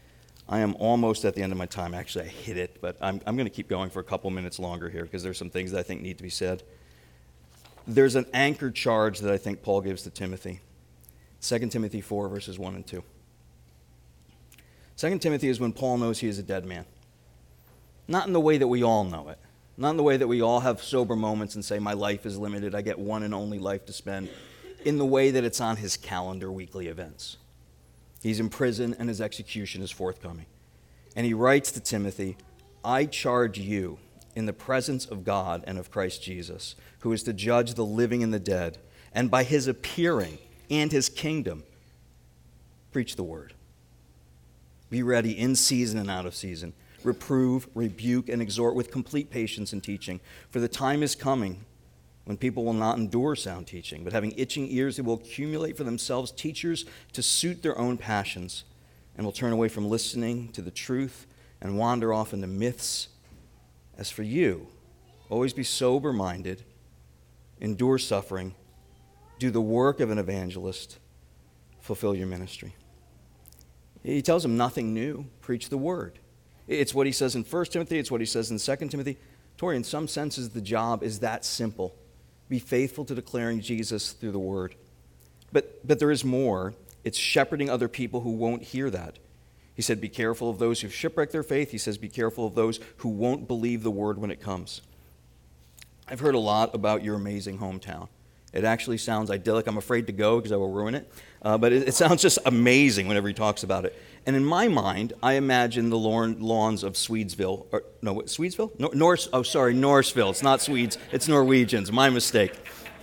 I am almost at the end of my time. Actually, I hit it, but I'm, I'm going to keep going for a couple minutes longer here because there's some things that I think need to be said. There's an anchor charge that I think Paul gives to Timothy. Second Timothy four, verses one and two. Second Timothy is when Paul knows he is a dead man. Not in the way that we all know it. Not in the way that we all have sober moments and say, my life is limited, I get one and only life to spend. In the way that it's on his calendar, weekly events. He's in prison and his execution is forthcoming. And he writes to Timothy, I charge you in the presence of God and of Christ Jesus, who is to judge the living and the dead, and by his appearing and his kingdom, preach the word. Be ready in season and out of season. Reprove, rebuke, and exhort with complete patience and teaching. For the time is coming when people will not endure sound teaching, but having itching ears, they will accumulate for themselves teachers to suit their own passions, and will turn away from listening to the truth and wander off into myths. As for you, always be sober-minded, endure suffering, do the work of an evangelist, fulfill your ministry. He tells them nothing new, preach the word. It's what he says in First Timothy, it's what he says in Second Timothy. Tori, in some senses, the job is that simple. Be faithful to declaring Jesus through the word. But, but there is more. It's shepherding other people who won't hear that. He said, be careful of those who shipwreck their faith. He says, be careful of those who won't believe the word when it comes. I've heard a lot about your amazing hometown. It actually sounds idyllic. I'm afraid to go because I will ruin it. Uh, but it, it sounds just amazing whenever he talks about it. And in my mind, I imagine the lawn, lawns of Swedesville. Or, no, what, Swedesville? No, Norse, oh, sorry, Norseville. It's not Swedes. It's Norwegians. My mistake.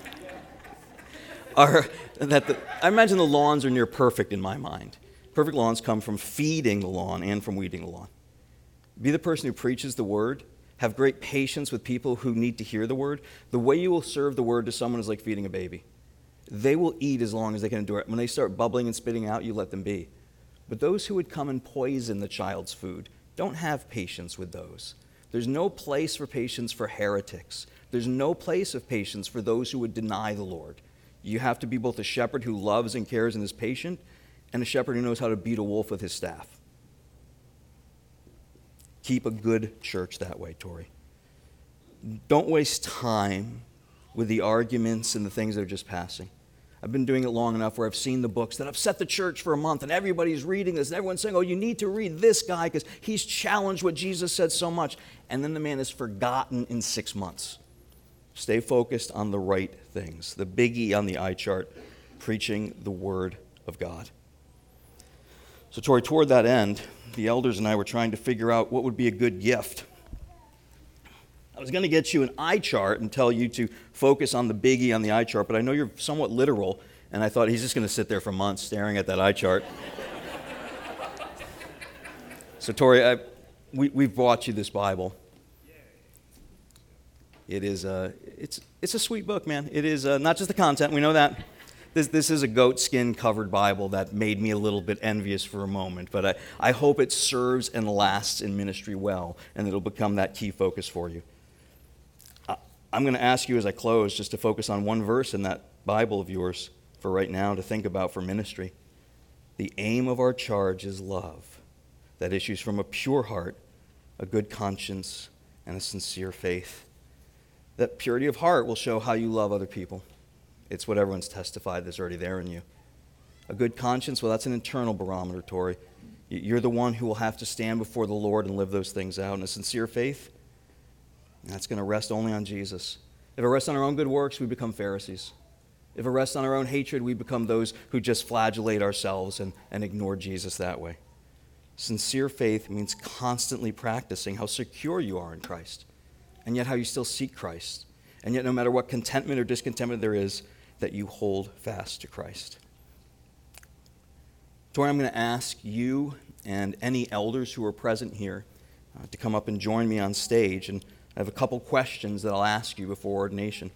Are, that the, I imagine the lawns are near perfect in my mind. Perfect lawns come from feeding the lawn and from weeding the lawn. Be the person who preaches the word. Have great patience with people who need to hear the word. The way you will serve the word to someone is like feeding a baby. They will eat as long as they can endure it. When they start bubbling and spitting out, you let them be. But those who would come and poison the child's food, don't have patience with those. There's no place for patience for heretics. There's no place of patience for those who would deny the Lord. You have to be both a shepherd who loves and cares and is patient, and a shepherd who knows how to beat a wolf with his staff. Keep a good church that way, Tori. Don't waste time with the arguments and the things that are just passing. I've been doing it long enough where I've seen the books that have set the church for a month, and everybody's reading this, and everyone's saying, oh, you need to read this guy because he's challenged what Jesus said so much. And then the man is forgotten in six months. Stay focused on the right things. The biggie on the eye chart, preaching the word of God. So, Tori, toward that end, the elders and I were trying to figure out what would be a good gift. I was going to get you an eye chart and tell you to focus on the biggie on the eye chart, but I know you're somewhat literal, and I thought he's just going to sit there for months staring at that eye chart. So, Tori, I, we, we've brought you this Bible. It is a, it's, it's a sweet book, man. It is uh, not just the content, we know that. This, this is a goat skin covered Bible that made me a little bit envious for a moment, but I, I hope it serves and lasts in ministry well, and it'll become that key focus for you. I, I'm going to ask you as I close just to focus on one verse in that Bible of yours for right now to think about for ministry. The aim of our charge is love that issues from a pure heart, a good conscience, and a sincere faith. That purity of heart will show how you love other people. It's what everyone's testified that's already there in you. A good conscience, well, that's an internal barometer, Tori. You're the one who will have to stand before the Lord and live those things out. And a sincere faith, that's going to rest only on Jesus. If it rests on our own good works, we become Pharisees. If it rests on our own hatred, we become those who just flagellate ourselves and, and ignore Jesus that way. Sincere faith means constantly practicing how secure you are in Christ, and yet how you still seek Christ. And yet no matter what contentment or discontentment there is, that you hold fast to Christ. Tori, I'm going to ask you and any elders who are present here uh, to come up and join me on stage. And I have a couple questions that I'll ask you before ordination.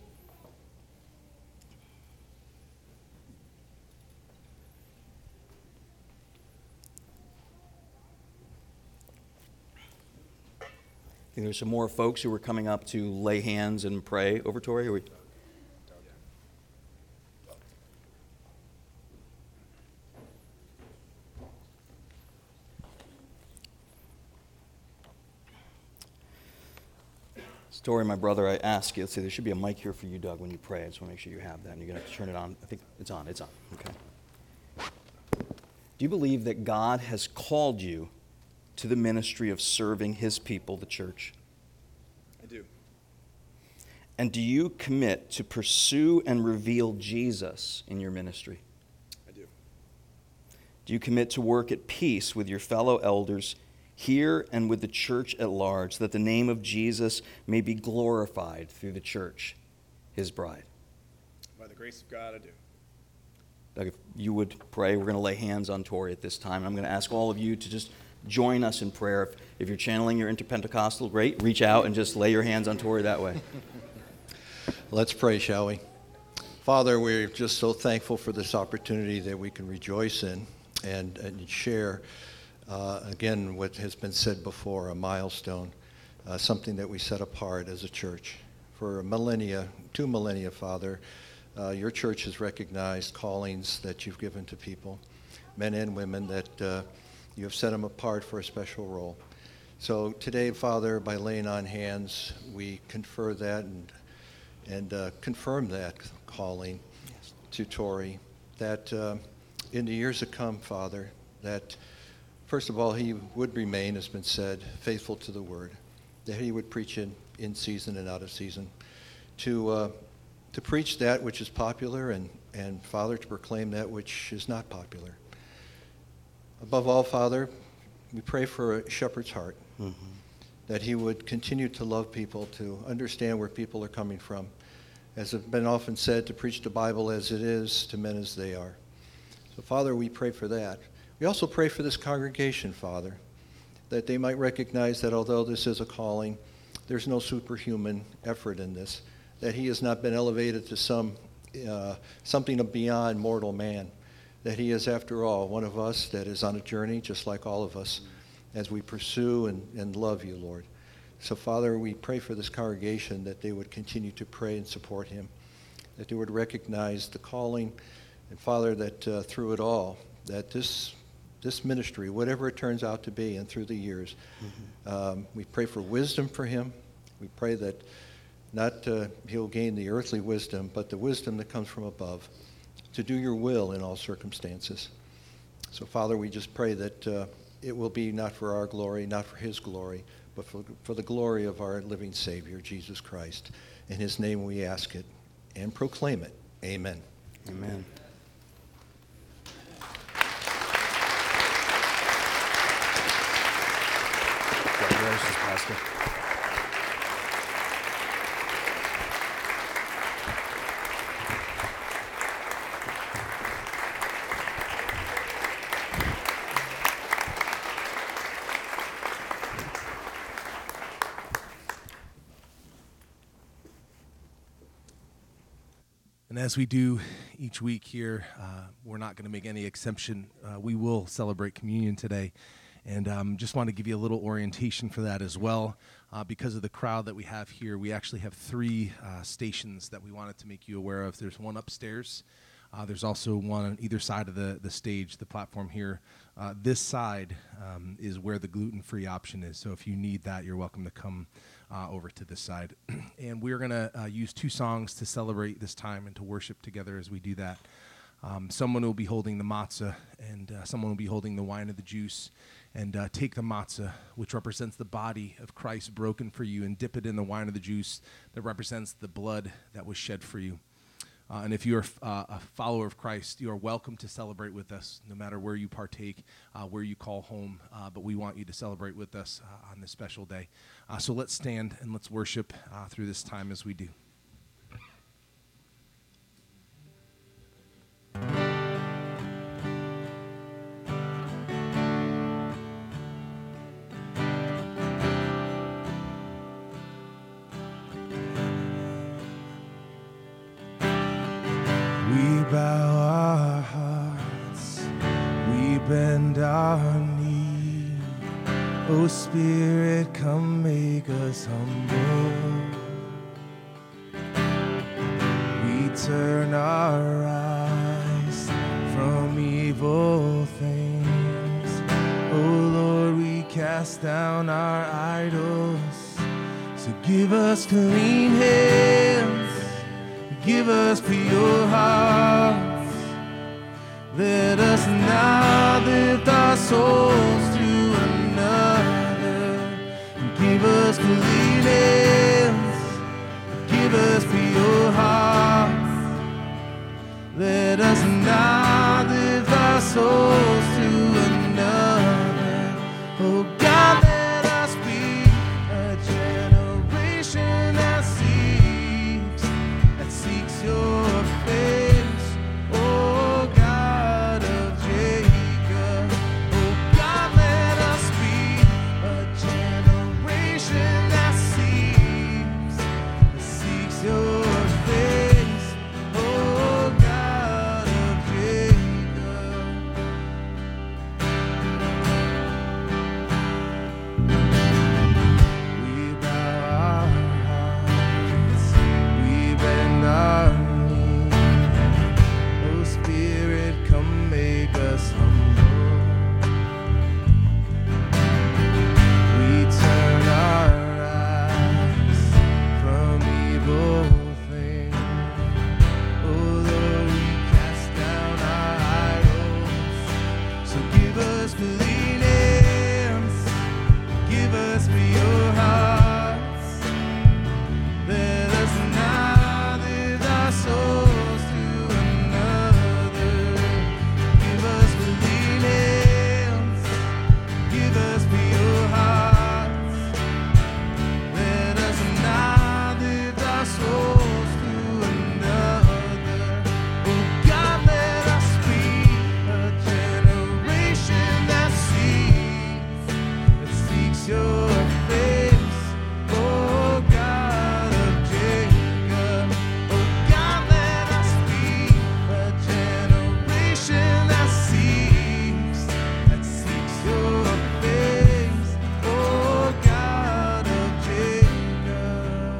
I think there's some more folks who are coming up to lay hands and pray over Tori. Are we? So, Tori, my brother, I ask you, let's see, there should be a mic here for you, Doug, when you pray. I just want to make sure you have that, and you're going to have to turn it on. I think it's on. It's on. Okay. Do you believe that God has called you to the ministry of serving his people, the church? I do. And do you commit to pursue and reveal Jesus in your ministry? I do. Do you commit to work at peace with your fellow elders here and with the church at large, that the name of Jesus may be glorified through the church, his bride? By the grace of God, I do. Doug, if you would pray, we're going to lay hands on Tori at this time. I'm going to ask all of you to just join us in prayer. If, if you're channeling your interpentecostal, great, reach out and just lay your hands on Tori that way. Let's pray, shall we? Father, we're just so thankful for this opportunity that we can rejoice in and, and share, uh, again, what has been said before, a milestone, uh, something that we set apart as a church. For millennia, two millennia, Father, uh, your church has recognized callings that you've given to people, men and women, that uh, you have set them apart for a special role. So today, Father, by laying on hands, we confer that and and uh, confirm that calling yes. to Tori, that uh, in the years to come, Father, that first of all, he would remain, as has been said, faithful to the word, that he would preach in, in season and out of season, to uh, to preach that which is popular, and, and Father, to proclaim that which is not popular. Above all, Father, we pray for a shepherd's heart, mm-hmm. that he would continue to love people, to understand where people are coming from. As has been often said, to preach the Bible as it is to men as they are. So, Father, we pray for that. We also pray for this congregation, Father, that they might recognize that although this is a calling, there's no superhuman effort in this, that he has not been elevated to some uh, something beyond mortal man, that he is, after all, one of us that is on a journey, just like all of us, as we pursue and, and love you, Lord. So, Father, we pray for this congregation that they would continue to pray and support him, that they would recognize the calling, and, Father, that uh, through it all, that this this ministry, whatever it turns out to be, and through the years, mm-hmm. um, we pray for wisdom for him. We pray that not uh, he'll gain the earthly wisdom, but the wisdom that comes from above, to do your will in all circumstances. So, Father, we just pray that uh, it will be not for our glory, not for his glory, but for, for the glory of our living Savior, Jesus Christ. In his name we ask it and proclaim it. Amen. Amen. Congratulations, Pastor. And as we do each week here, uh, we're not going to make any exception. Uh, we will celebrate communion today. And um, just want to give you a little orientation for that as well. Uh, because of the crowd that we have here, we actually have three uh, stations that we wanted to make you aware of. There's one upstairs. Uh, there's also one on either side of the, the stage, the platform here. Uh, this side um, is where the gluten-free option is. So if you need that, you're welcome to come uh, over to this side. And we're going to uh, use two songs to celebrate this time and to worship together as we do that. Um, someone will be holding the matzah, and uh, someone will be holding the wine of the juice. And uh, take the matzah, which represents the body of Christ broken for you, and dip it in the wine of the juice that represents the blood that was shed for you. Uh, and if you're uh, a follower of Christ, you are welcome to celebrate with us, no matter where you partake, uh, where you call home. Uh, but we want you to celebrate with us uh, on this special day. Uh, so let's stand and let's worship uh, through this time as we do. Bow our hearts, we bend our knee. Oh Spirit, come make us humble. We turn our eyes from evil things. Oh Lord, we cast down our idols So give us clean hands, give us pure hearts. Let us not lift our souls to another. Give us clean hands, give us pure hearts. Let us not lift our souls to another. Oh God, let us be a generation that seeks, that seeks your face. Oh God of Jacob. Oh God, let us be a generation that seeks, that seeks your face. Oh God of Jacob. We bow our hearts, we bend our knees. Oh Spirit, come make us humble. We turn our eyes from evil things. Oh Lord, we cast down our idols. So give us clean hands, give us pure hearts. Let us not lift our souls to another. Give us clean hands, give us pure hearts. Let us not lift our souls to another. Oh God, let us be a generation that seeks, that seeks your face. Oh God of Jacob. Oh God, let us be a generation that seeks, that seeks your face. Oh God of Jacob.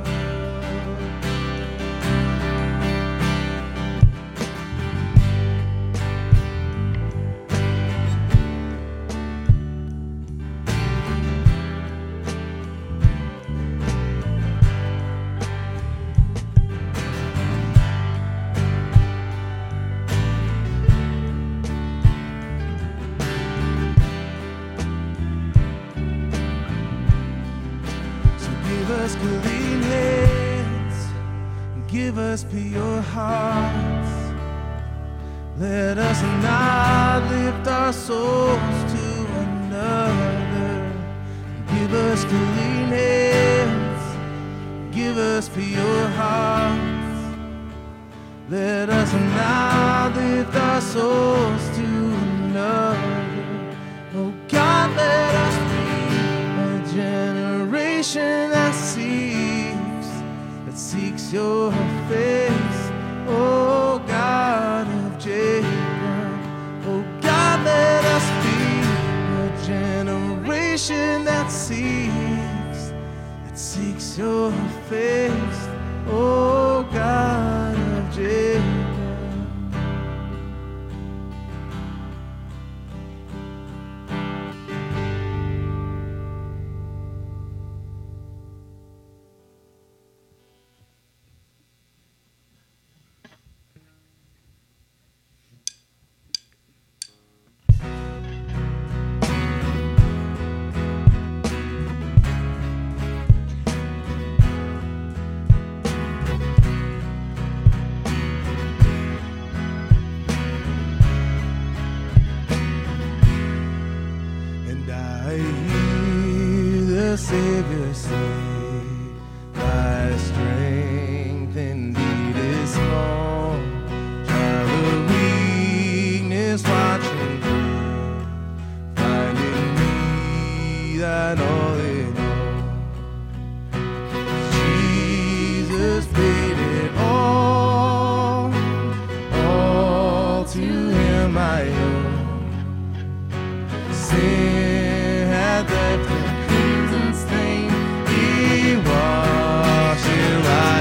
So give us clean hands, give us pure hearts. Let us not lift our souls to another. Give us clean hands, give us pure hearts. Let us not lift our souls to another. Oh God, let us be a generation that seeks, that seeks your face. Oh God of Jacob. Oh God, let us be a generation that seeks, that seeks your face. Oh God of Jacob. And I hear the Savior say, thy strength indeed is small. Child of weakness, watching through, find in me thine all in all. Jesus paid it all, all to him I owe. Sin had left a crimson stain, he washed it white.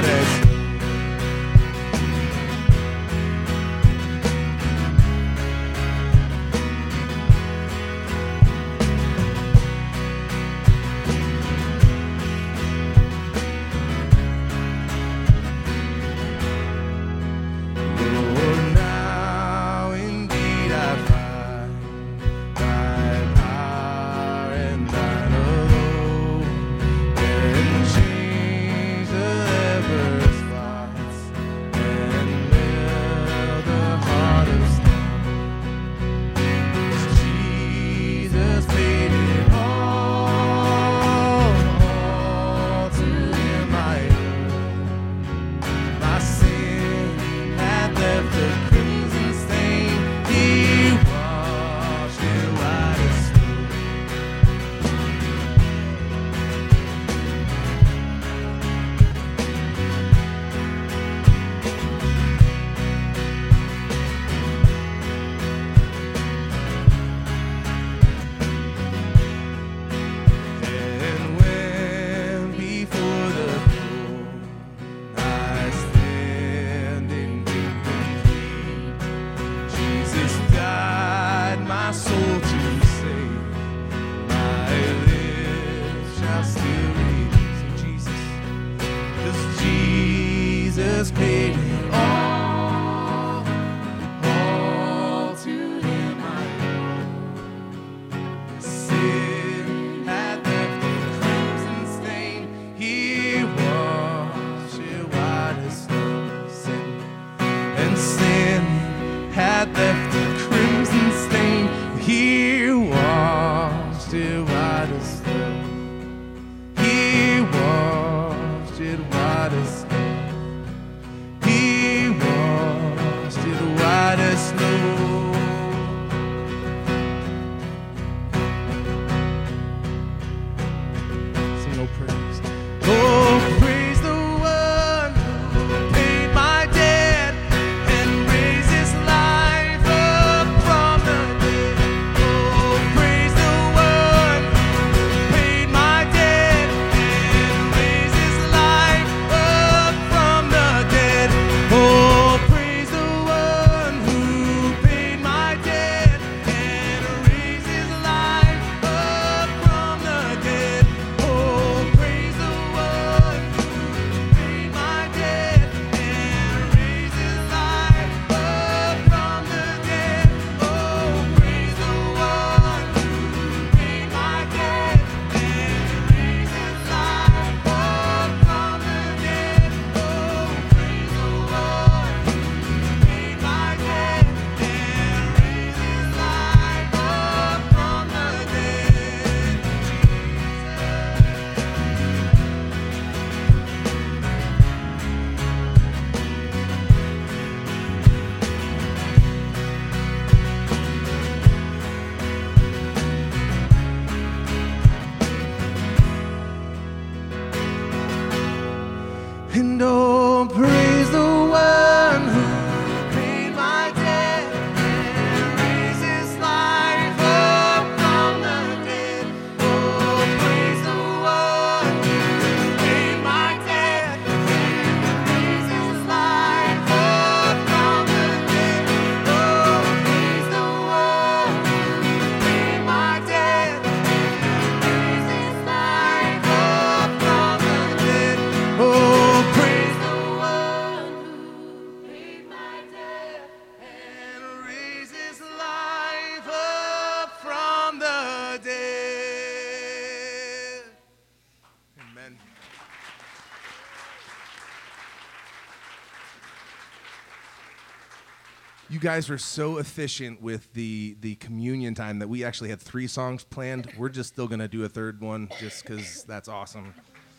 snow. He washed it white as snow. He washed it white as snow. Sing oh praise. Oh, praise the one who paid my debt and raised his life up from the dead. Oh, praise the one who paid my debt and raised his life up from the dead. Oh, praise the one who paid my debt and raised his life up from the dead. Oh, praise the one who paid my debt and raised his life up from the dead. Oh, praise the one who paid my debt and raised his life up from the dead. Oh, praise the one who paid my debt and raised his life up from the dead. And oh, praise the one who paid my debt and raised his life up from the dead. Oh, praise the one who paid my debt and raised his life up from the dead. Oh, praise the one who paid my debt and raised his life up from the dead. Oh, praise the one who paid my debt and raised his life up from the dead. Amen. You guys were so efficient with the the communion time that we actually had three songs planned. We're just still gonna do a third one just because that's awesome.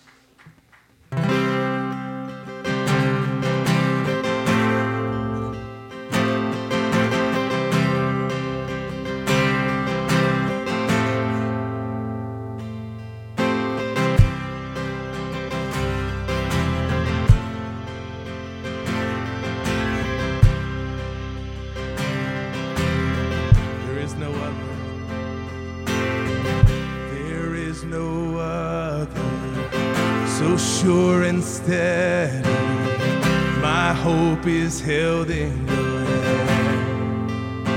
There is no other. There is no other. So sure and steady. My hope is held in your hand.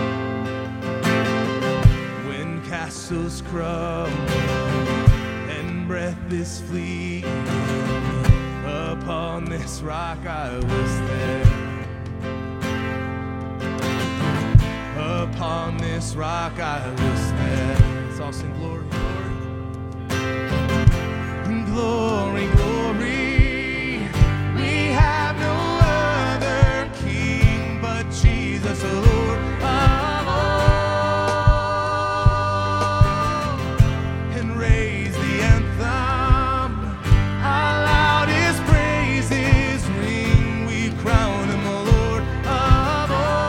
When castles crumble and breath is fleeting, upon this rock I will stand. Upon this rock I will stand. Let's all sing glory, glory. Glory, glory. We have no other king but Jesus, the Lord of all. And raise the anthem. Our loudest praises ring. We crown him the Lord of all.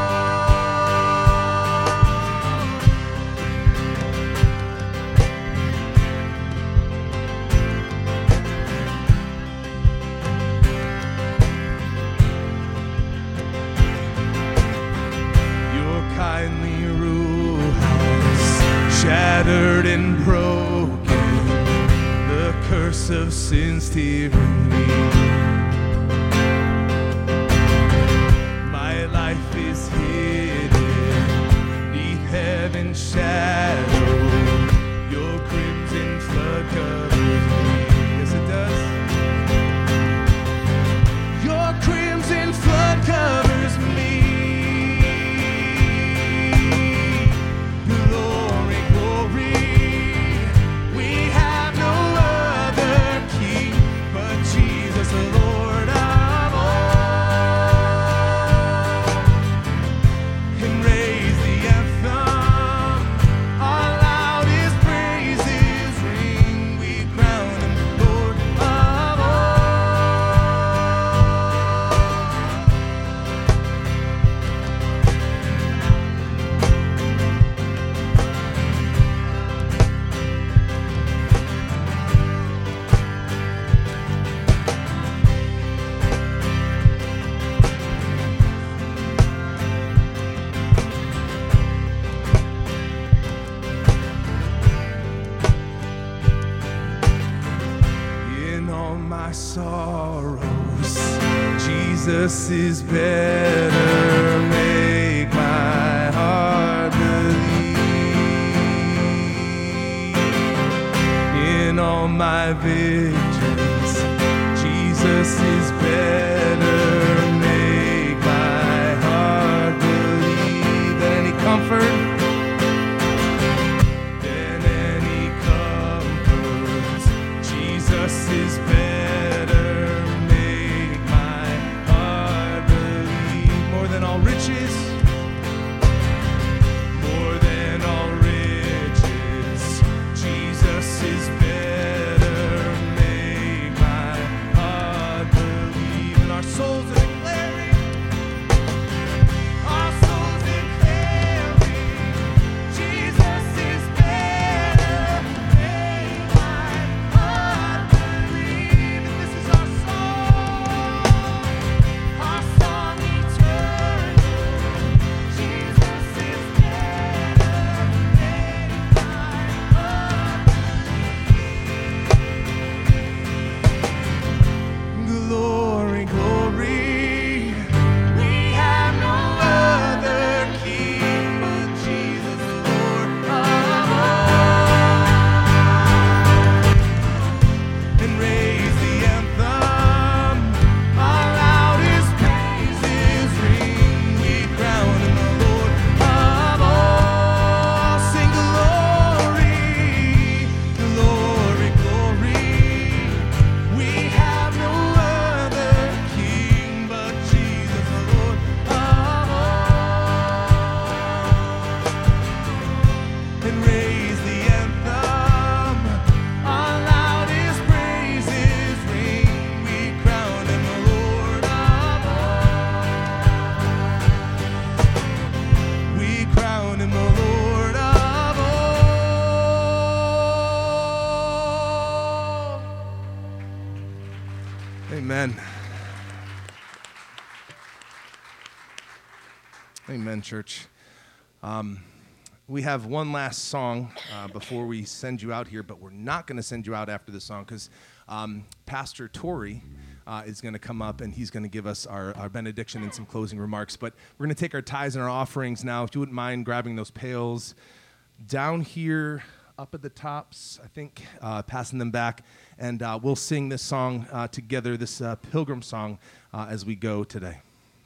Your kindly rule has shattered and broken the curse of sin's tyranny. My life is hidden neath heaven's shadow. Your crimson flood covers me. Yes, it does. Your crimson flood covers me. Glory, glory. We have no other king but Jesus, the Lord of all. And raise the anthem. sorrows. Jesus is better. Make my heart believe. In all my victories, Jesus is better. Make my heart believe. That any comfort, than any comfort, Jesus is better. Make my heart believe. More than all riches, more than all riches, Jesus is better. Make my heart believe. And our souls are declaring, our souls declaring, Jesus is better. Make my heart believe. And this is our song, our song eternal. Jesus is better. Make my heart believe. Glory, glory. We have no other King but Jesus, Lord of all. And raise the anthem, our loudest praises ring. We crown him the Lord of all. Sing glory, glory, glory. We have no other King but Jesus, the Lord of all. And raise the anthem, our loudest praises ring. We crown him the Lord of all. We crown him the Lord of all. Amen. Amen, church. Um, we have one last song uh, before we send you out here, but we're not going to send you out after this song because um, Pastor Tori uh, is going to come up and he's going to give us our, our benediction and some closing remarks. But we're going to take our tithes and our offerings now. If you wouldn't mind grabbing those pails down here, up at the tops, I think, uh, passing them back. And uh, we'll sing this song uh, together, this uh, pilgrim song, uh, as we go today.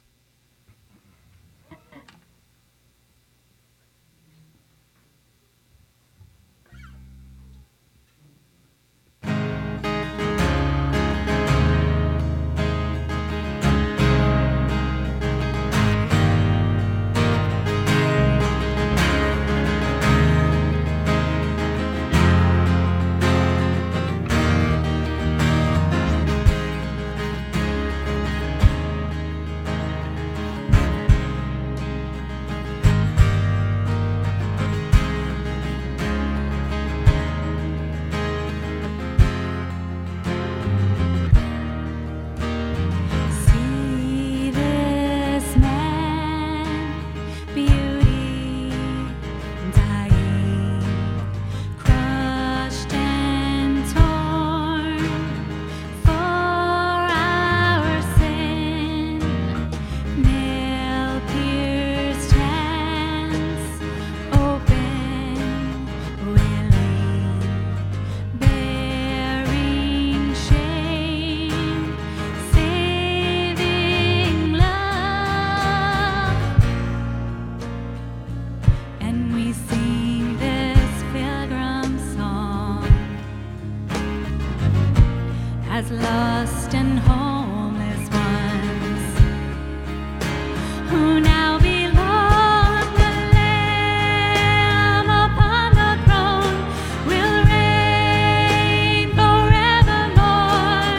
Lost and homeless ones who now belong. The Lamb upon the throne will reign forevermore.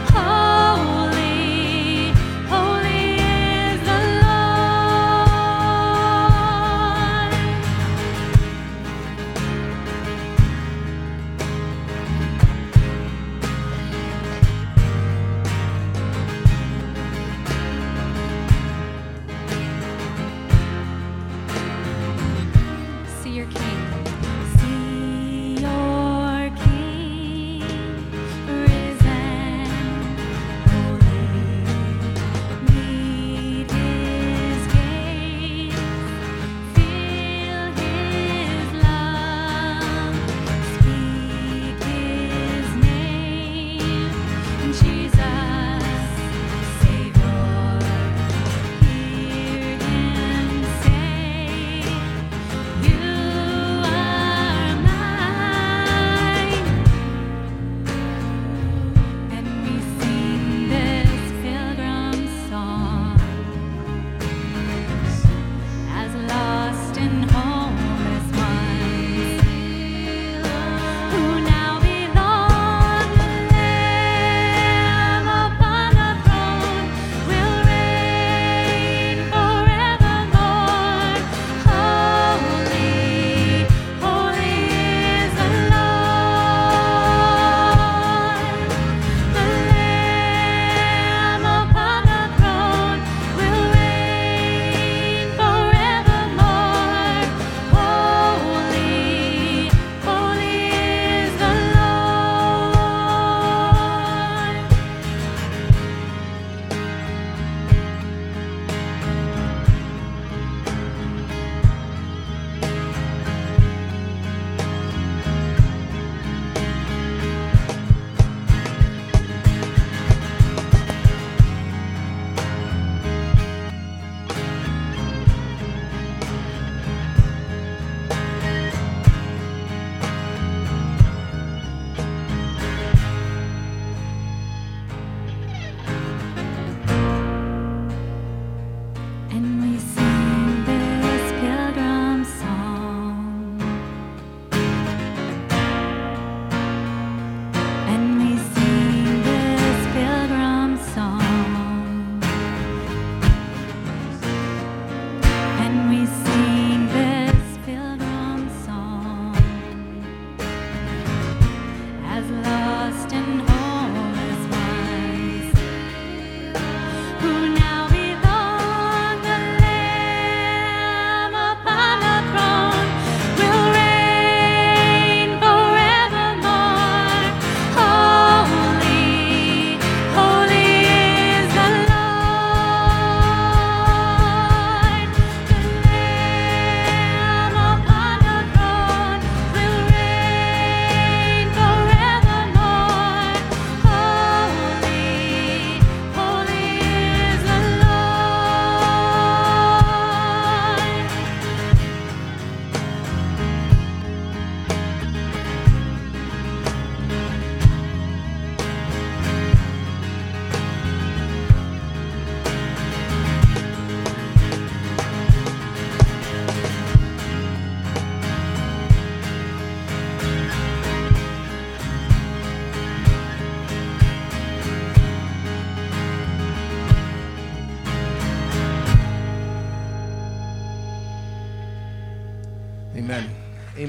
Holy, holy is the Lord.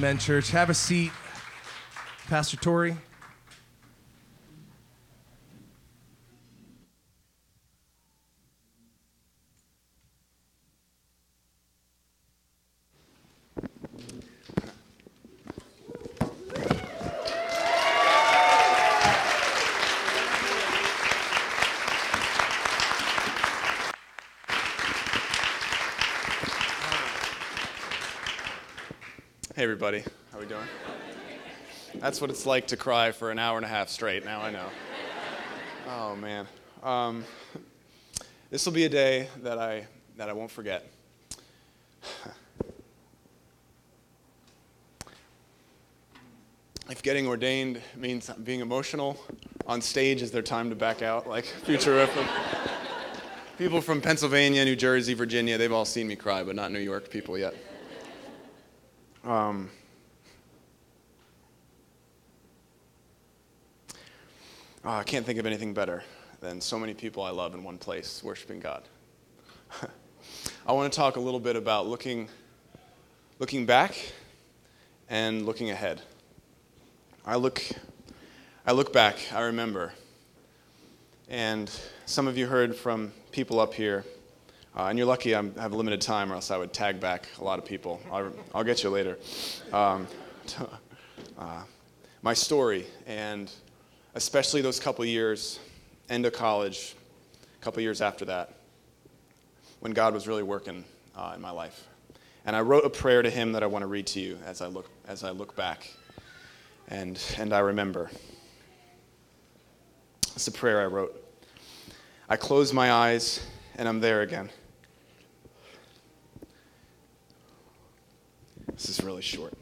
Amen, church. Have a seat. Pastor Tori. Hey everybody, how we doing? That's what it's like to cry for an hour and a half straight, now I know. Oh man. Um, this will be a day that I, that I won't forget. If getting ordained means being emotional on stage, is there time to back out? Like Future F M. People from Pennsylvania, New Jersey, Virginia, they've all seen me cry, but not New York people yet. Um, oh, I can't think of anything better than so many people I love in one place, worshiping God. I want to talk a little bit about looking, looking back and looking ahead. I look, I look back, I remember, and some of you heard from people up here. Uh, and you're lucky I'm, I have limited time, or else I would tag back a lot of people. I'll, I'll get you later. Um, uh, my story, and especially those couple years, end of college, a couple years after that, when God was really working uh, in my life. And I wrote a prayer to Him that I want to read to you as I look as I look back, and and I remember. It's a prayer I wrote. I close my eyes, and I'm there again. This is really short.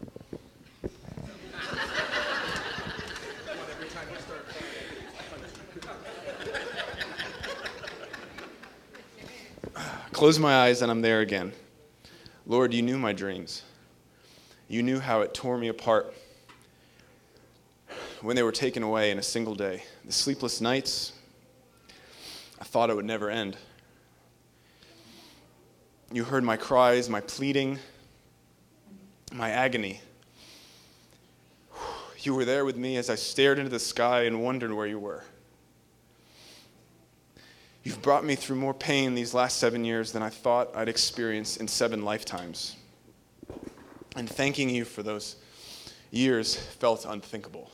Close my eyes and I'm there again. Lord, you knew my dreams. You knew how it tore me apart when they were taken away in a single day. The sleepless nights, I thought it would never end. You heard my cries, my pleading, my agony. You were there with me as I stared into the sky and wondered where you were. You've brought me through more pain these last seven years than I thought I'd experience in seven lifetimes. And thanking you for those years felt unthinkable.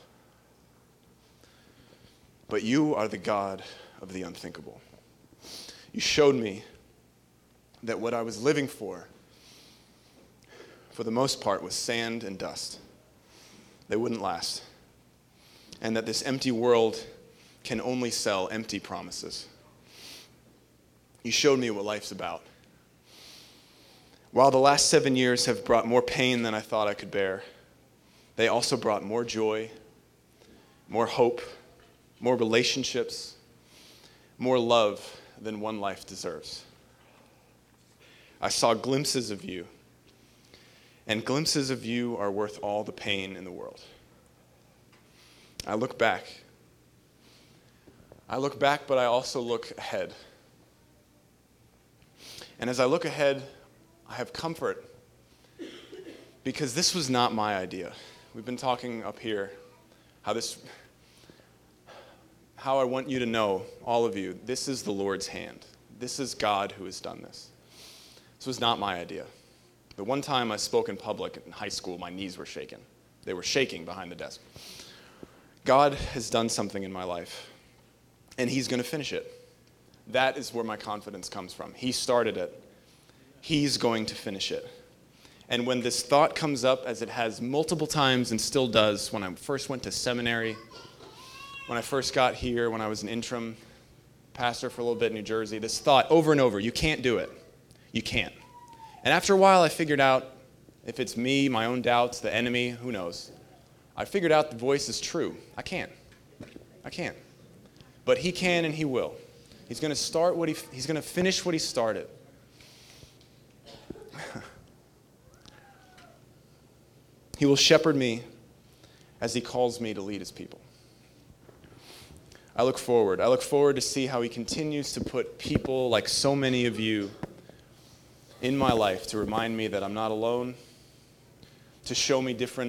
But you are the God of the unthinkable. You showed me that what I was living for, for the most part, was sand and dust. They wouldn't last. And that this empty world can only sell empty promises. You showed me what life's about. While the last seven years have brought more pain than I thought I could bear, they also brought more joy, more hope, more relationships, more love than one life deserves. I saw glimpses of you, and glimpses of you are worth all the pain in the world. I look back. I look back, but I also look ahead. And as I look ahead, I have comfort, because this was not my idea. We've been talking up here how this, how I want you to know, all of you, this is the Lord's hand. This is God who has done this. This was not my idea. The one time I spoke in public in high school, my knees were shaking. They were shaking behind the desk. God has done something in my life, and He's going to finish it. That is where my confidence comes from. He started it. He's going to finish it. And when this thought comes up, as it has multiple times and still does, when I first went to seminary, when I first got here, when I was an interim pastor for a little bit in New Jersey, this thought over and over, you can't do it. You can't. And after a while, I figured out, if it's me, my own doubts, the enemy, who knows, I figured out the voice is true. I can't. I can't. But He can and He will. He's going to start what he, he's going to finish what He started. He will shepherd me as He calls me to lead His people. I look forward. I look forward to see how He continues to put people like so many of you in my life to remind me that I'm not alone, to show me different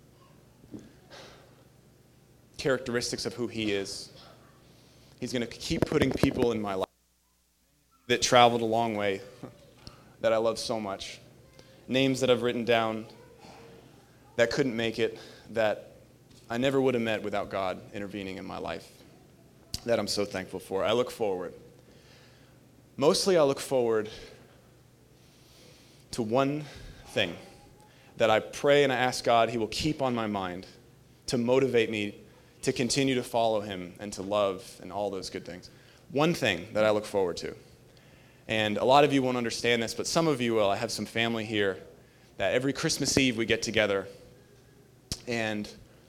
characteristics of who he is. He's going to keep putting people in my life that traveled a long way, that I love so much. Names that I've written down that couldn't make it, that I never would have met without God intervening in my life, that I'm so thankful for. I look forward. Mostly I look forward to one thing that I pray and I ask God he will keep on my mind to motivate me to continue to follow him and to love and all those good things. One thing that I look forward to. And a lot of you won't understand this, but some of you will. I have some family here that every Christmas Eve we get together and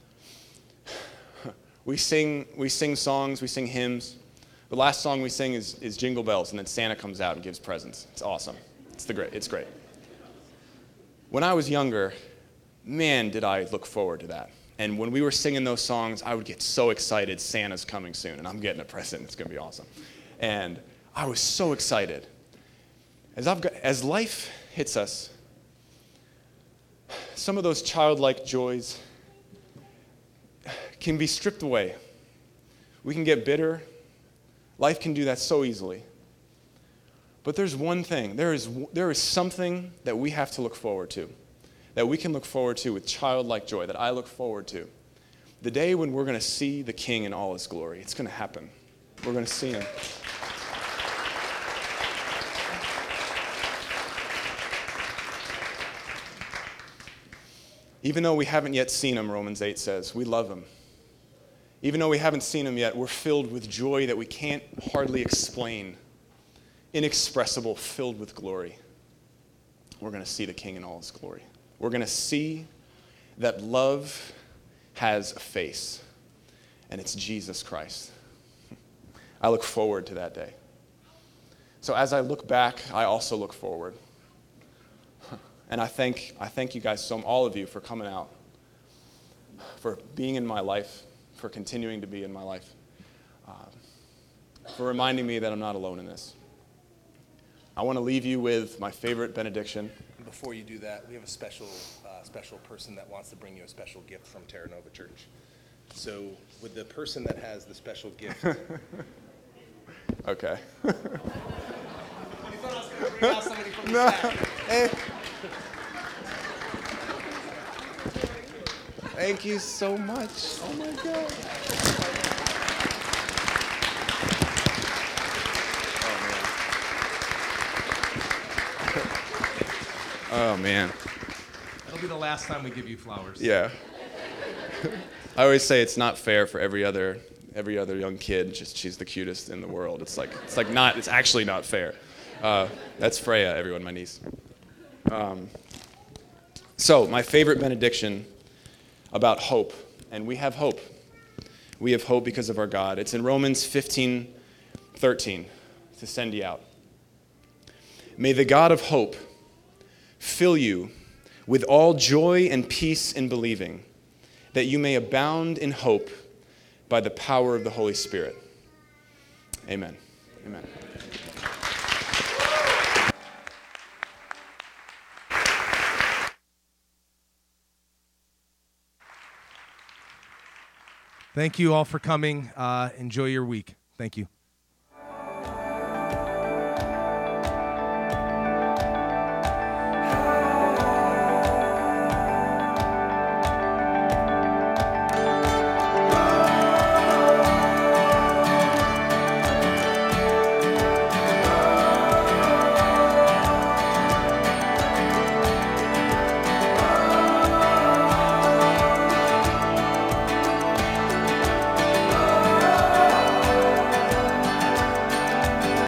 we sing we sing songs, we sing hymns. The last song we sing is, is Jingle Bells, and then Santa comes out and gives presents. It's awesome. It's the great. It's great. When I was younger, man, did I look forward to that. And when we were singing those songs, I would get so excited, Santa's coming soon, and I'm getting a present. It's going to be awesome. And I was so excited. As, I've got, as life hits us, some of those childlike joys can be stripped away. We can get bitter. Life can do that so easily. But there's one thing. There is, there is something that we have to look forward to, that we can look forward to with childlike joy, that I look forward to. The day when we're going to see the King in all his glory. It's going to happen. We're going to see him. Even though we haven't yet seen him, Romans eight says, we love him. Even though we haven't seen him yet, we're filled with joy that we can't hardly explain. Inexpressible, filled with glory. We're going to see the King in all his glory. We're going to see that love has a face, and it's Jesus Christ. I look forward to that day. So as I look back, I also look forward. And I thank I thank you guys, so all of you, for coming out, for being in my life, for continuing to be in my life, uh, for reminding me that I'm not alone in this. I want to leave you with my favorite benediction. Before you do that, we have a special uh, special person that wants to bring you a special gift from Terra Nova Church. So with the person that has the special gift. Okay. You thought I was going to bring out somebody from the No. back. Hey. Thank you so much. Oh my God. Oh man. That'll be the last time we give you flowers. Yeah. I always say it's not fair for every other every other young kid. Just she's the cutest in the world. It's like it's like not. It's actually not fair. Uh, that's Freya, everyone, my niece. Um, so my favorite benediction about hope, and we have hope. We have hope because of our God. It's in Romans fifteen thirteen to send you out. May the God of hope fill you with all joy and peace in believing, that you may abound in hope by the power of the Holy Spirit. Amen. Amen. Thank you all for coming. Uh, enjoy your week. Thank you.